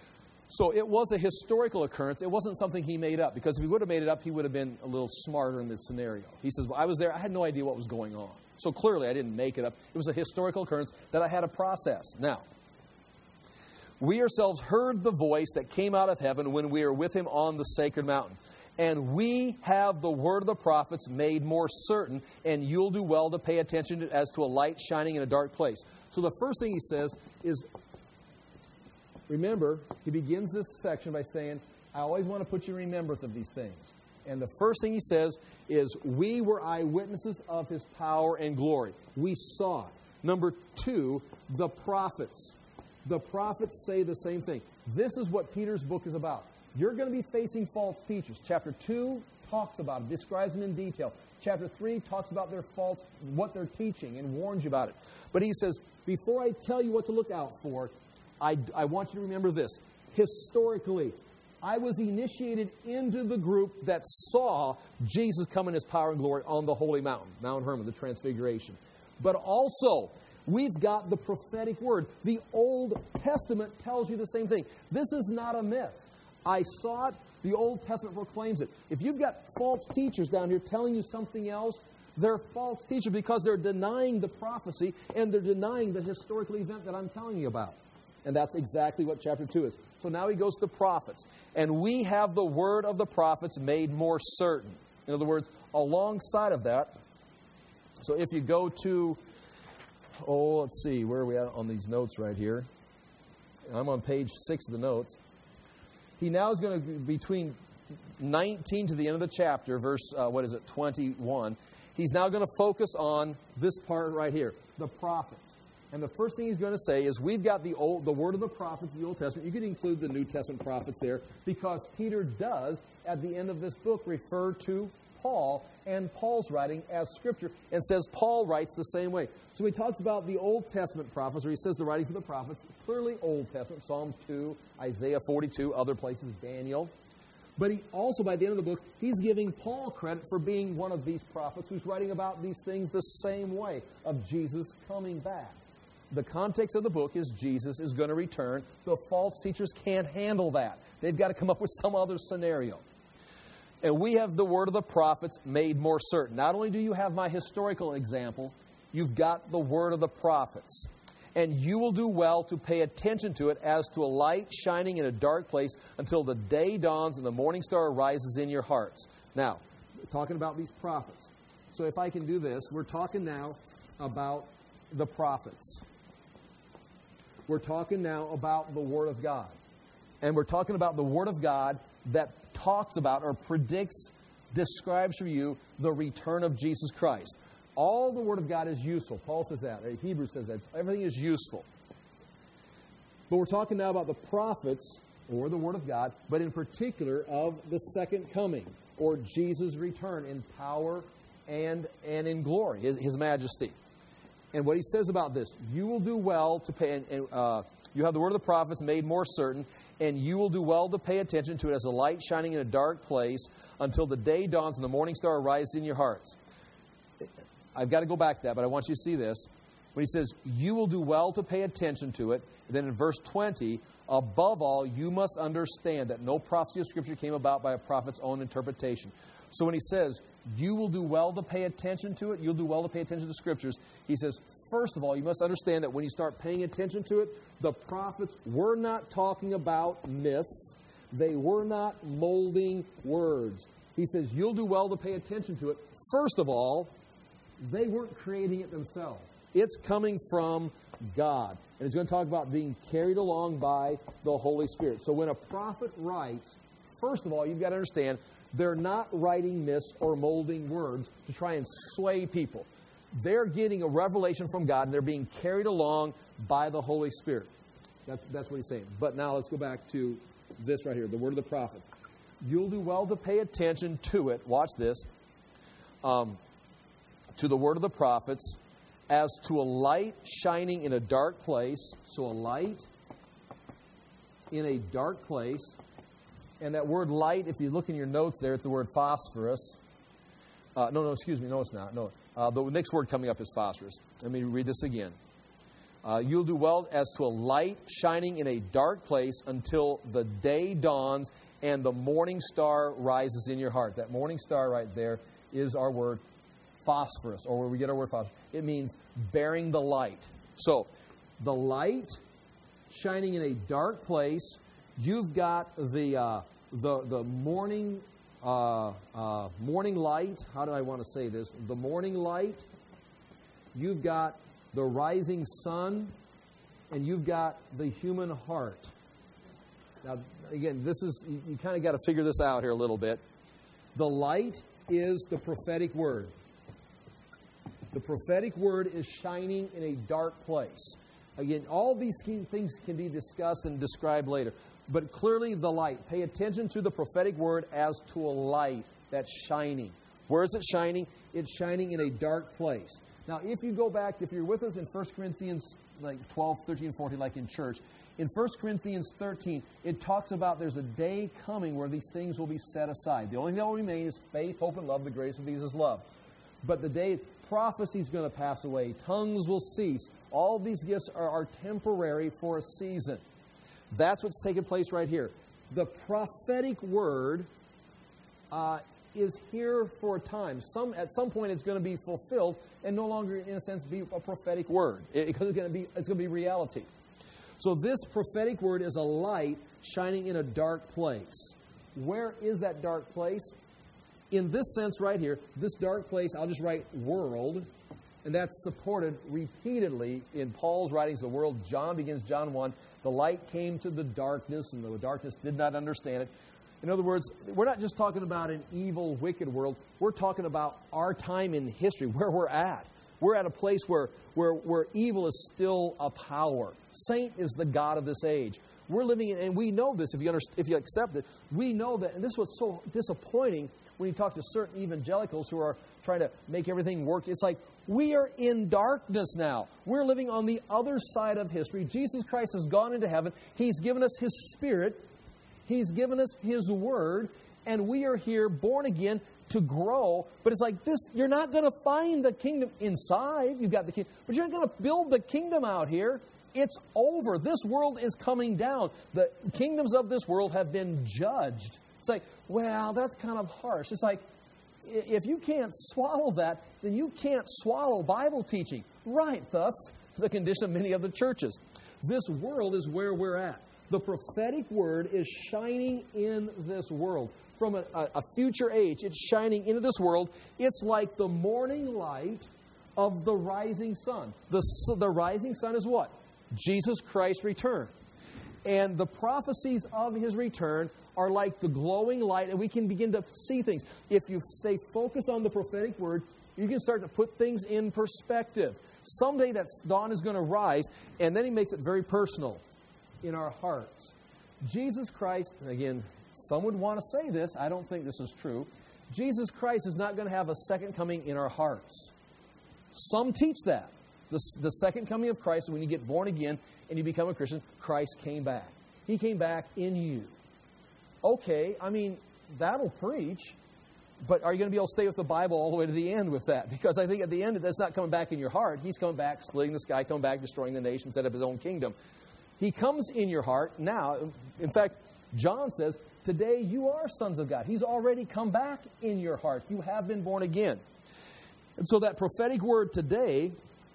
So it was a historical occurrence. It wasn't something he made up, because if he would have made it up, he would have been a little smarter in this scenario. He says, well, I was there. I had no idea what was going on. So clearly I didn't make it up. It was a historical occurrence that I had to process. Now, we ourselves heard the voice that came out of heaven when we were with him on the sacred mountain. And we have the word of the prophets made more certain, and you'll do well to pay attention to, as to a light shining in a dark place. So the first thing he says is, remember, he begins this section by saying, I always want to put you in remembrance of these things. And the first thing he says is, we were eyewitnesses of his power and glory. We saw it. Number two, the prophets. The prophets say the same thing. This is what Peter's book is about. You're going to be facing false teachers. Chapter two talks about it, describes them in detail. Chapter three talks about their false, what they're teaching, and warns you about it. But he says, before I tell you what to look out for, I, I want you to remember this. Historically, I was initiated into the group that saw Jesus come in his power and glory on the holy mountain, Mount Hermon, the Transfiguration. But also, we've got the prophetic word. The Old Testament tells you the same thing. This is not a myth. I saw it. The Old Testament proclaims it. If you've got false teachers down here telling you something else, They're false teachers because they're denying the prophecy and they're denying the historical event that I'm telling you about. And that's exactly what chapter two is. So now he goes to the prophets. And we have the word of the prophets made more certain. In other words, alongside of that, so if you go to, oh, let's see, where are we at on these notes right here? I'm on page six of the notes. He now is going to, between nineteen to the end of the chapter, verse, uh, what is it, twenty-one, he's now going to focus on this part right here, the prophets. And the first thing he's going to say is we've got the old, the word of the prophets of the Old Testament. You could include the New Testament prophets there because Peter does, at the end of this book, refer to Paul and Paul's writing as Scripture and says Paul writes the same way. So he talks about the Old Testament prophets, or he says the writings of the prophets, clearly Old Testament, Psalm two, Isaiah forty-two, other places, Daniel. But he also, by the end of the book, he's giving Paul credit for being one of these prophets who's writing about these things the same way, of Jesus coming back. The context of the book is Jesus is going to return. The false teachers can't handle that. They've got to come up with some other scenario. And we have the word of the prophets made more certain. Not only do you have my historical example, you've got the word of the prophets. And you will do well to pay attention to it as to a light shining in a dark place until the day dawns and the morning star rises in your hearts. Now, talking about these prophets. So if I can do this, we're talking now about the prophets. We're talking now about the Word of God. And we're talking about the Word of God that talks about or predicts, describes for you the return of Jesus Christ. All the Word of God is useful. Paul says that. Hebrews says that. Everything is useful. But we're talking now about the prophets, or the Word of God, but in particular of the second coming, or Jesus' return in power and, and in glory, his, his majesty. And what he says about this, you will do well to pay, and, and, uh, you have the word of the prophets made more certain, and you will do well to pay attention to it as a light shining in a dark place until the day dawns and the morning star arises in your hearts. I've got to go back to that, but I want you to see this. When he says, you will do well to pay attention to it, and then in verse twenty, above all, you must understand that no prophecy of Scripture came about by a prophet's own interpretation. So when he says, you will do well to pay attention to it, you'll do well to pay attention to the Scriptures, he says, first of all, you must understand that when you start paying attention to it, the prophets were not talking about myths. They were not molding words. He says, you'll do well to pay attention to it. First of all, they weren't creating it themselves. It's coming from God. And it's going to talk about being carried along by the Holy Spirit. So when a prophet writes, first of all, you've got to understand, they're not writing myths or molding words to try and sway people. They're getting a revelation from God, and they're being carried along by the Holy Spirit. That's, that's what he's saying. But now let's go back to this right here, the word of the prophets. You'll do well to pay attention to it. Watch this. Um, to the word of the prophets as to a light shining in a dark place. So a light in a dark place. And that word light, if you look in your notes there, it's the word phosphorus. Uh, no, no, excuse me. No, it's not. No, uh, the next word coming up is phosphorus. Let me read this again. Uh, you'll do well as to a light shining in a dark place until the day dawns and the morning star rises in your heart. That morning star right there is our word phosphorus, or where we get our word phosphorus. It means bearing the light. So, the light shining in a dark place. You've got the uh, the the morning uh, uh, morning light. How do I want to say this? The morning light. You've got the rising sun, and you've got the human heart. Now, again, this is you, you kind of got to figure this out here a little bit. The light is the prophetic word. The prophetic word is shining in a dark place. Again, all these things can be discussed and described later. But clearly the light. Pay attention to the prophetic word as to a light that's shining. Where is it shining? It's shining in a dark place. Now, if you go back, if you're with us in First Corinthians like twelve, thirteen, fourteen, like in church, in First Corinthians thirteen, it talks about there's a day coming where these things will be set aside. The only thing that will remain is faith, hope, and love, the grace of Jesus' love. But the day prophecy is going to pass away, tongues will cease. All these gifts are, are temporary for a season. That's what's taking place right here. The prophetic word uh, is here for a time. Some at some point it's going to be fulfilled and no longer, in a sense, be a prophetic word. It, because it's going to be it's going to be reality. So this prophetic word is a light shining in a dark place. Where is that dark place? In this sense right here, this dark place, I'll just write world, and that's supported repeatedly in Paul's writings, the world. John begins John one. The light came to the darkness, and the darkness did not understand it. In other words, we're not just talking about an evil, wicked world. We're talking about our time in history, where we're at. We're at a place where, where, where evil is still a power. Saint is the God of this age. We're living in, and we know this if you, under, if you accept it, we know that, and this is what's so disappointing when you talk to certain evangelicals who are trying to make everything work. It's like, we are in darkness now. We're living on the other side of history. Jesus Christ has gone into heaven. He's given us His Spirit. He's given us His Word, and we are here born again to grow. But it's like this, you're not going to find the kingdom inside. You've got the kingdom, but you're not going to build the kingdom out here. It's over. This world is coming down. The kingdoms of this world have been judged. It's like, well, that's kind of harsh. It's like, if you can't swallow that, then you can't swallow Bible teaching. Right, thus, the condition of many of the churches. This world is where we're at. The prophetic word is shining in this world. From a, a, a future age, it's shining into this world. It's like the morning light of the rising sun. The, the rising sun is what? Jesus Christ's return. And the prophecies of His return are like the glowing light, and we can begin to see things. If you stay focused on the prophetic word, you can start to put things in perspective. Someday that dawn is going to rise, and then He makes it very personal in our hearts. Jesus Christ, again, some would want to say this. I don't think this is true. Jesus Christ is not going to have a second coming in our hearts. Some teach that. The, the second coming of Christ, when you get born again and you become a Christian, Christ came back. He came back in you. Okay, I mean, that'll preach, but are you going to be able to stay with the Bible all the way to the end with that? Because I think at the end, that's not coming back in your heart. He's coming back, splitting the sky, coming back, destroying the nation, set up His own kingdom. He comes in your heart now. In fact, John says, today you are sons of God. He's already come back in your heart. You have been born again. And so that prophetic word today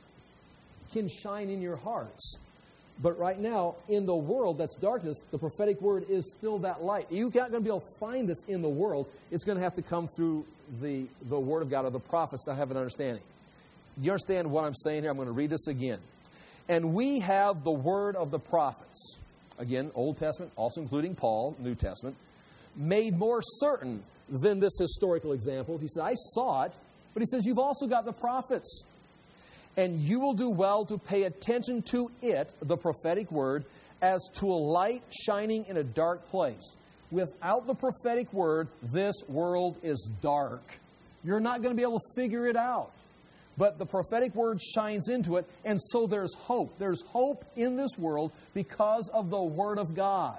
can shine in your hearts. But right now, in the world that's darkness, the prophetic word is still that light. You're not going to be able to find this in the world. It's going to have to come through the, the Word of God or the prophets to have an understanding. Do you understand what I'm saying here? I'm going to read this again. And we have the word of the prophets, again, Old Testament, also including Paul, New Testament, made more certain than this historical example. He said, I saw it, but he says, you've also got the prophets. And you will do well to pay attention to it, the prophetic word, as to a light shining in a dark place. Without the prophetic word, this world is dark. You're not going to be able to figure it out. But the prophetic word shines into it, and so there's hope. There's hope in this world because of the Word of God.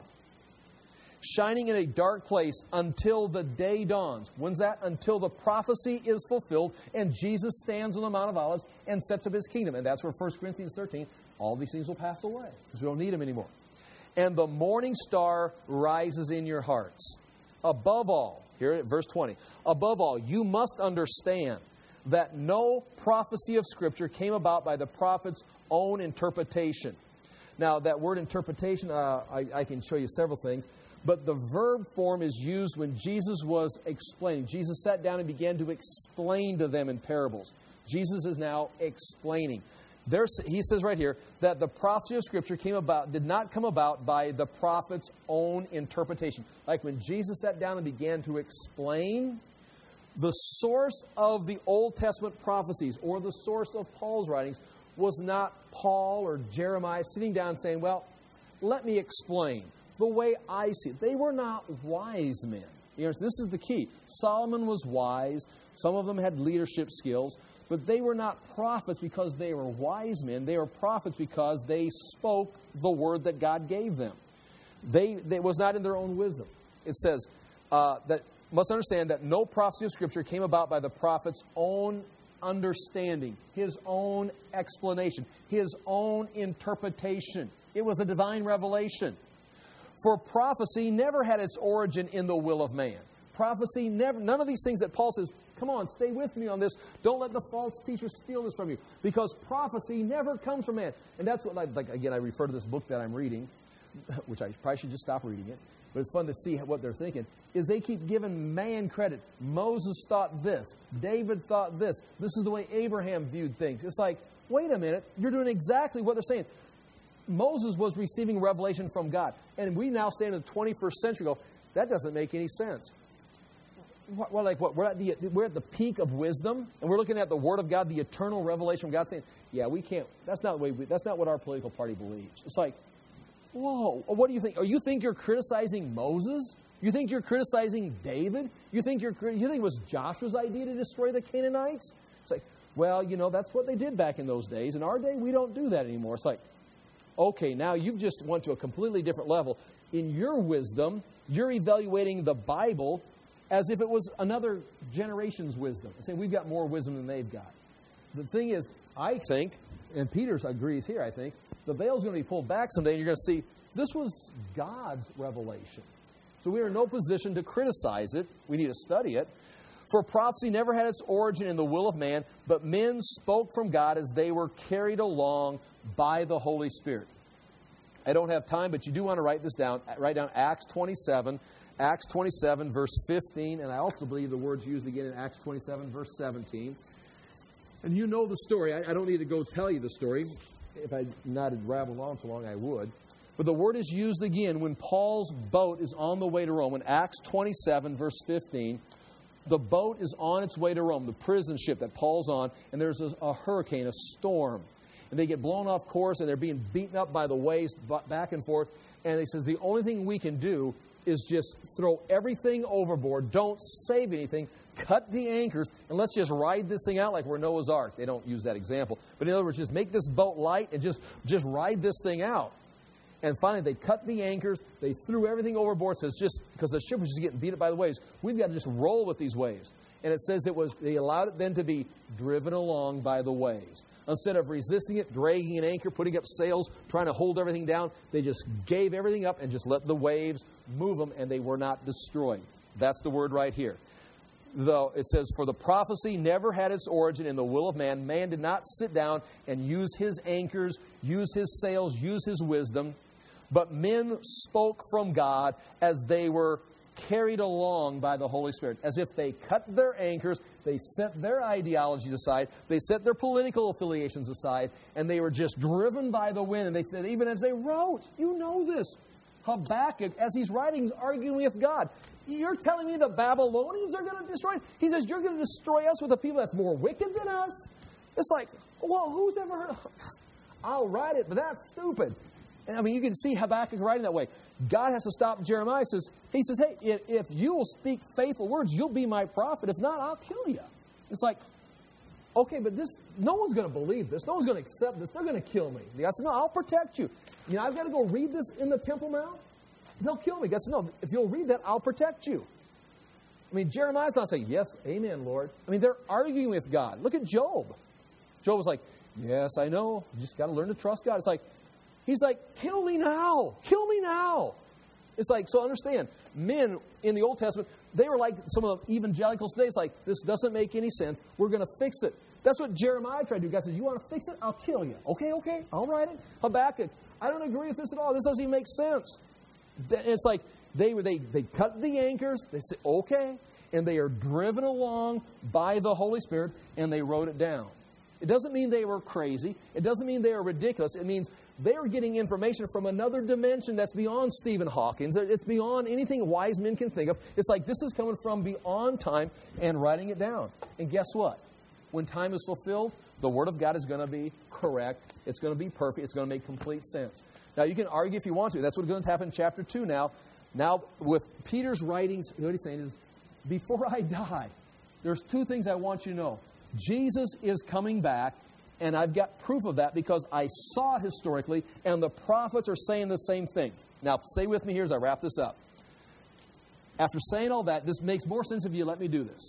Shining in a dark place until the day dawns. When's that? Until the prophecy is fulfilled, and Jesus stands on the Mount of Olives and sets up His kingdom. And that's where First Corinthians thirteen, all these things will pass away, because we don't need them anymore. And the morning star rises in your hearts. Above all, here at verse twenty, above all, you must understand that no prophecy of Scripture came about by the prophet's own interpretation. Now, that word interpretation, uh, I, I can show you several things, but the verb form is used when Jesus was explaining. Jesus sat down and began to explain to them in parables. Jesus is now explaining. There's, he says right here that the prophecy of Scripture came about, did not come about by the prophet's own interpretation. Like when Jesus sat down and began to explain, the source of the Old Testament prophecies or the source of Paul's writings was not Paul or Jeremiah sitting down saying, well, let me explain the way I see it. They were not wise men. You know, this is the key. Solomon was wise. Some of them had leadership skills, but they were not prophets because they were wise men. They were prophets because they spoke the word that God gave them. They, they it was not in their own wisdom. It says uh, that must understand that no prophecy of Scripture came about by the prophet's own understanding, his own explanation, his own interpretation. It was a divine revelation. For prophecy never had its origin in the will of man. prophecy never, none of these things that Paul says, come on, stay with me on this. Don't let the false teachers steal this from you. Because prophecy never comes from man. And that's what, like, like again, I refer to this book that I'm reading, which I probably should just stop reading it. But it's fun to see what they're thinking, is they keep giving man credit. Moses thought this. David thought this. This is the way Abraham viewed things. It's like, wait a minute, you're doing exactly what they're saying. Moses was receiving revelation from God. And we now stand in the twenty-first century and go, that doesn't make any sense. What, what, like what? We're at, the, we're at the peak of wisdom, and we're looking at the Word of God, the eternal revelation from God, saying, yeah, we can't, that's not the way we, that's not what our political party believes. It's like, whoa, what do you think? Or you think you're criticizing Moses? You think you're criticizing David? You think you're you think it was Joshua's idea to destroy the Canaanites? It's like, well, you know, that's what they did back in those days. In our day, we don't do that anymore. It's like, okay, now you've just went to a completely different level. In your wisdom, you're evaluating the Bible as if it was another generation's wisdom. And saying we've got more wisdom than they've got. The thing is, I think, and Peter agrees here, I think, the veil's going to be pulled back someday, and you're going to see this was God's revelation. So we are in no position to criticize it. We need to study it. For prophecy never had its origin in the will of man, but men spoke from God as they were carried along by the Holy Spirit. I don't have time, but you do want to write this down. Write down Acts twenty-seven, Acts twenty-seven, verse fifteen, and I also believe the word's used again in Acts twenty-seven, verse seventeen. And you know the story. I, I don't need to go tell you the story. If I not had rabbled on so long, I would. But the word is used again when Paul's boat is on the way to Rome. In Acts twenty-seven, verse fifteen, the boat is on its way to Rome, the prison ship that Paul's on, and there's a, a hurricane, a storm. And they get blown off course, and they're being beaten up by the waves back and forth. And he says, the only thing we can do is just throw everything overboard. Don't save anything. Cut the anchors, and let's just ride this thing out like we're Noah's Ark. They don't use that example. But in other words, just make this boat light and just, just ride this thing out. And finally, they cut the anchors. They threw everything overboard. It says just because the ship was just getting beat up by the waves, we've got to just roll with these waves. And it says it was they allowed it then to be driven along by the waves. Instead of resisting it, dragging an anchor, putting up sails, trying to hold everything down, they just gave everything up and just let the waves move them, and they were not destroyed. That's the word right here. Though it says, for the prophecy never had its origin in the will of man. Man did not sit down and use his anchors, use his sails, use his wisdom. But men spoke from God as they were carried along by the Holy Spirit. As if they cut their anchors, they set their ideologies aside, they set their political affiliations aside, and they were just driven by the wind. And they said, even as they wrote, you know this. Habakkuk, as he's writing, is arguing with God. You're telling me the Babylonians are going to destroy us? He says, you're going to destroy us with a people that's more wicked than us? It's like, well, who's ever heard of I'll write it, but that's stupid. And I mean, you can see Habakkuk writing that way. God has to stop Jeremiah. He says, he says, hey, if, if you will speak faithful words, you'll be my prophet. If not, I'll kill you. It's like, okay, but this, no one's going to believe this. No one's going to accept this. They're going to kill me. God said, no, I'll protect you. You know, I've got to go read this in the temple now. They'll kill me. God said, no, if you'll read that, I'll protect you. I mean, Jeremiah's not saying, yes, amen, Lord. I mean, they're arguing with God. Look at Job. Job was like, yes, I know. You just got to learn to trust God. It's like, he's like, kill me now. Kill me now. It's like, so understand, men in the Old Testament, they were like some of the evangelicals today. It's like, this doesn't make any sense. We're going to fix it. That's what Jeremiah tried to do. God says, you want to fix it? I'll kill you. Okay, okay, I'll write it. Habakkuk, I don't agree with this at all. This doesn't even make sense. It's like, they were they they cut the anchors. They said, okay. And they are driven along by the Holy Spirit, and they wrote it down. It doesn't mean they were crazy. It doesn't mean they are ridiculous. It means they are getting information from another dimension that's beyond Stephen Hawking. It's beyond anything wise men can think of. It's like this is coming from beyond time and writing it down. And guess what? When time is fulfilled, the Word of God is going to be correct. It's going to be perfect. It's going to make complete sense. Now, you can argue if you want to. That's what's going to happen in chapter two now. Now, with Peter's writings, what he's saying is, before I die, there's two things I want you to know. Jesus is coming back, and I've got proof of that because I saw it historically, and the prophets are saying the same thing. Now, stay with me here as I wrap this up. After saying all that, this makes more sense if you let me do this.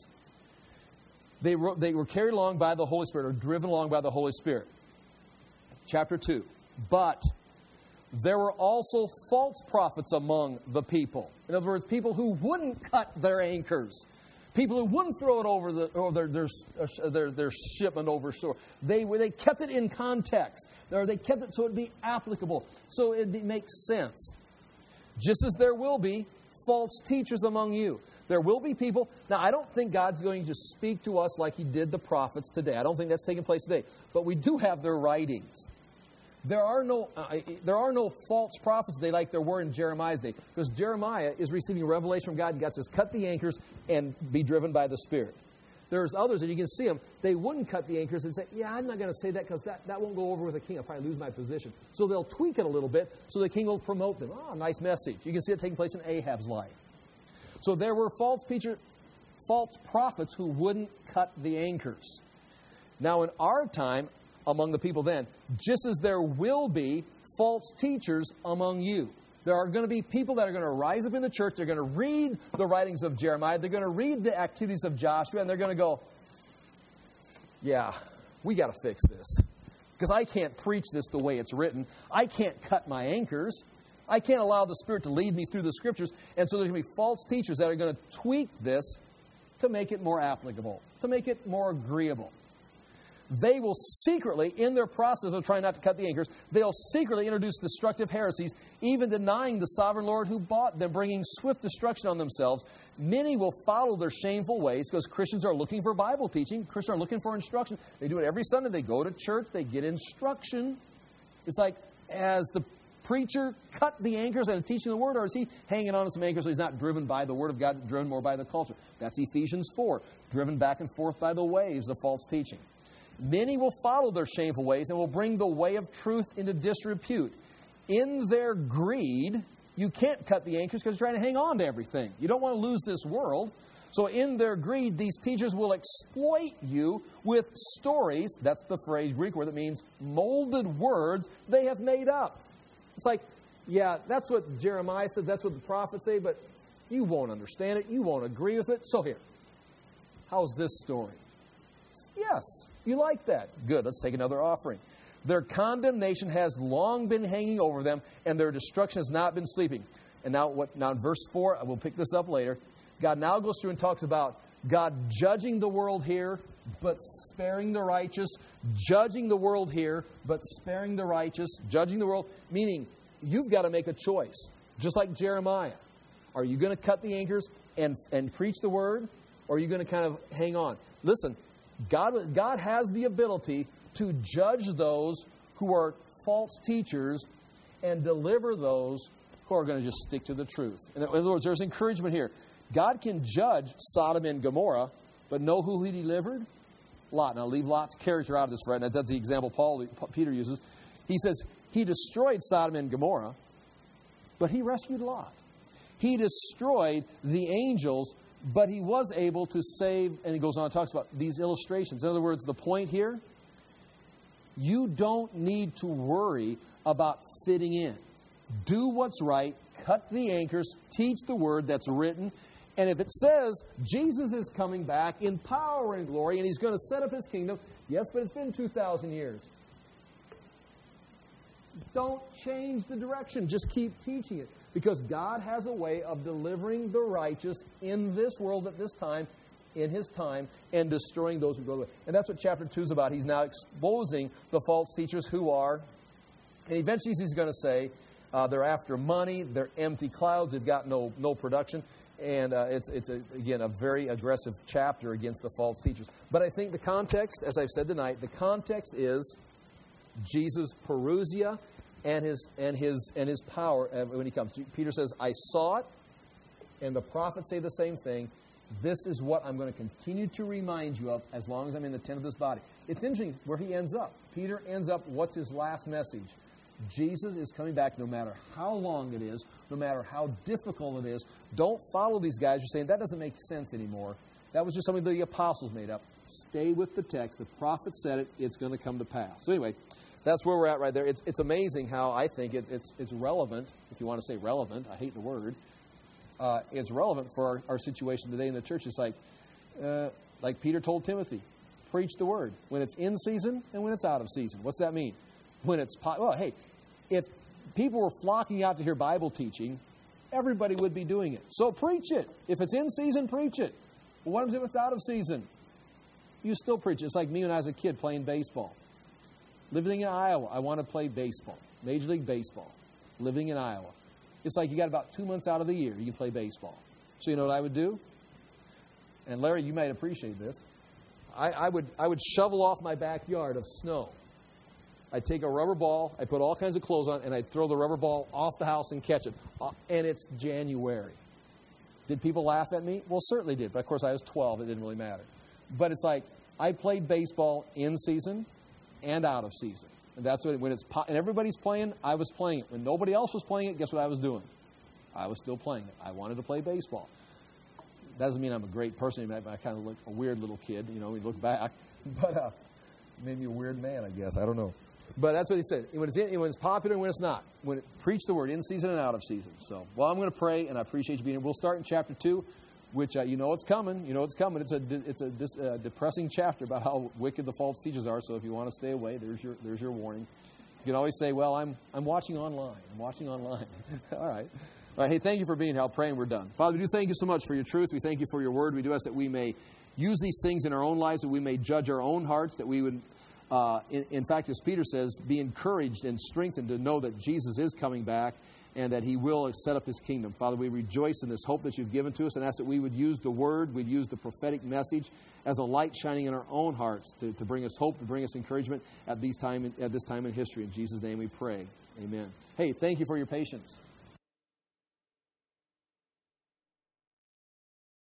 They were, they were carried along by the Holy Spirit, or driven along by the Holy Spirit. Chapter two. But there were also false prophets among the people. In other words, people who wouldn't cut their anchors. People who wouldn't throw it over the, or their, their, their, their shipment over shore. They, they kept it in context. Or they kept it so it would be applicable. So it makes sense. Just as there will be false teachers among you. There will be people. Now, I don't think God's going to speak to us like He did the prophets today. I don't think that's taking place today. But we do have their writings. There are no uh, there are no false prophets today like there were in Jeremiah's day. Because Jeremiah is receiving revelation from God. And God says, cut the anchors and be driven by the Spirit. There's others, and you can see them, they wouldn't cut the anchors and say, yeah, I'm not going to say that because that, that won't go over with the king. I'll probably lose my position. So they'll tweak it a little bit so the king will promote them. Oh, nice message. You can see it taking place in Ahab's life. So there were false, preacher, false prophets who wouldn't cut the anchors. Now in our time, among the people then, just as there will be false teachers among you. There are going to be people that are going to rise up in the church. They're going to read the writings of Jeremiah. They're going to read the activities of Joshua. And they're going to go, yeah, we got to fix this. Because I can't preach this the way it's written. I can't cut my anchors. I can't allow the Spirit to lead me through the Scriptures. And so there's going to be false teachers that are going to tweak this to make it more applicable, to make it more agreeable. They will secretly, in their process of trying not to cut the anchors, they'll secretly introduce destructive heresies, even denying the sovereign Lord who bought them, bringing swift destruction on themselves. Many will follow their shameful ways because Christians are looking for Bible teaching. Christians are looking for instruction. They do it every Sunday. They go to church. They get instruction. It's like, has the preacher cut the anchors and teaching the Word, or is he hanging on to some anchors so he's not driven by the Word of God, driven more by the culture? That's Ephesians four, driven back and forth by the waves of false teaching. Many will follow their shameful ways and will bring the way of truth into disrepute. In their greed, you can't cut the anchors because you're trying to hang on to everything. You don't want to lose this world. So in their greed, these teachers will exploit you with stories. That's the phrase, Greek word, that means molded words they have made up. It's like, yeah, that's what Jeremiah said. That's what the prophets say, but you won't understand it. You won't agree with it. So here, how's this story? Yes. You like that? Good. Let's take another offering. Their condemnation has long been hanging over them, and their destruction has not been sleeping. And now, what? Now in verse four, we'll pick this up later. God now goes through and talks about God judging the world here, but sparing the righteous. Judging the world here, but sparing the righteous. Judging the world, meaning you've got to make a choice. Just like Jeremiah. Are you going to cut the anchors and, and preach the word? Or are you going to kind of hang on? Listen. God, God has the ability to judge those who are false teachers and deliver those who are going to just stick to the truth. In other words, there's encouragement here. God can judge Sodom and Gomorrah, but know who He delivered? Lot. Now, leave Lot's character out of this, right? That's the example Paul, Peter uses. He says he destroyed Sodom and Gomorrah, but He rescued Lot. He destroyed the angels, but He was able to save, and He goes on and talks about these illustrations. In other words, the point here, you don't need to worry about fitting in. Do what's right, cut the anchors, teach the word that's written, and if it says Jesus is coming back in power and glory, and He's going to set up His kingdom, yes, but it's been two thousand years. Don't change the direction. Just keep teaching it. Because God has a way of delivering the righteous in this world at this time, in His time, and destroying those who go away. And that's what chapter two is about. He's now exposing the false teachers who are, and eventually He's going to say, uh, they're after money, they're empty clouds, they've got no no production. And uh, it's, it's a, again, a very aggressive chapter against the false teachers. But I think the context, as I've said tonight, the context is Jesus' parousia, and his and his and his power when He comes. Peter says, I saw it, and the prophets say the same thing. This is what I'm going to continue to remind you of as long as I'm in the tent of this body. It's interesting where he ends up. Peter ends up, what's his last message? Jesus is coming back no matter how long it is, no matter how difficult it is. Don't follow these guys who are saying, that doesn't make sense anymore. That was just something that the apostles made up. Stay with the text. The prophet said it. It's going to come to pass. So anyway, that's where we're at right there. It's, it's amazing how I think it, it's, it's relevant, if you want to say relevant. I hate the word. Uh, it's relevant for our, our situation today in the church. It's like, uh, like Peter told Timothy, preach the word when it's in season and when it's out of season. What's that mean? When it's, po- well, hey, if people were flocking out to hear Bible teaching, everybody would be doing it. So preach it. If it's in season, preach it. Well, what happens if it's out of season? You still preach it. It's like me when I was a kid playing baseball. Living in Iowa, I want to play baseball. Major League Baseball. Living in Iowa. It's like you got about two months out of the year you can play baseball. So you know what I would do? And Larry, you might appreciate this. I, I would I would shovel off my backyard of snow. I'd take a rubber ball, I'd put all kinds of clothes on, and I'd throw the rubber ball off the house and catch it. Uh, and it's January. Did people laugh at me? Well, certainly did. But, of course, I was twelve. It didn't really matter. But it's like I played baseball in season and out of season. And that's what, when it's and everybody's playing, I was playing it. When nobody else was playing it, guess what I was doing? I was still playing it. I wanted to play baseball. That doesn't mean I'm a great person. I kind of look a weird little kid, you know, when you look back. But uh, maybe a weird man, I guess. I don't know. But that's what he said. When it's, in, when it's popular and when it's not. When it, preach the word in season and out of season. So, well, I'm going to pray, and I appreciate you being here. We'll start in chapter two, which uh, you know it's coming. You know it's coming. It's a it's a dis, uh, depressing chapter about how wicked the false teachers are. So if you want to stay away, there's your there's your warning. You can always say, well, I'm I'm watching online. I'm watching online. All right. All right. Hey, thank you for being here. I'll pray and we're done. Father, we do thank you so much for your truth. We thank you for your word. We do ask that we may use these things in our own lives, that we may judge our own hearts, that we would... Uh, in, in fact, as Peter says, be encouraged and strengthened to know that Jesus is coming back and that he will set up his kingdom. Father, we rejoice in this hope that you've given to us and ask that we would use the word, we'd use the prophetic message as a light shining in our own hearts to, to bring us hope, to bring us encouragement at, these time, at this time in history. In Jesus' name we pray. Amen. Hey, thank you for your patience.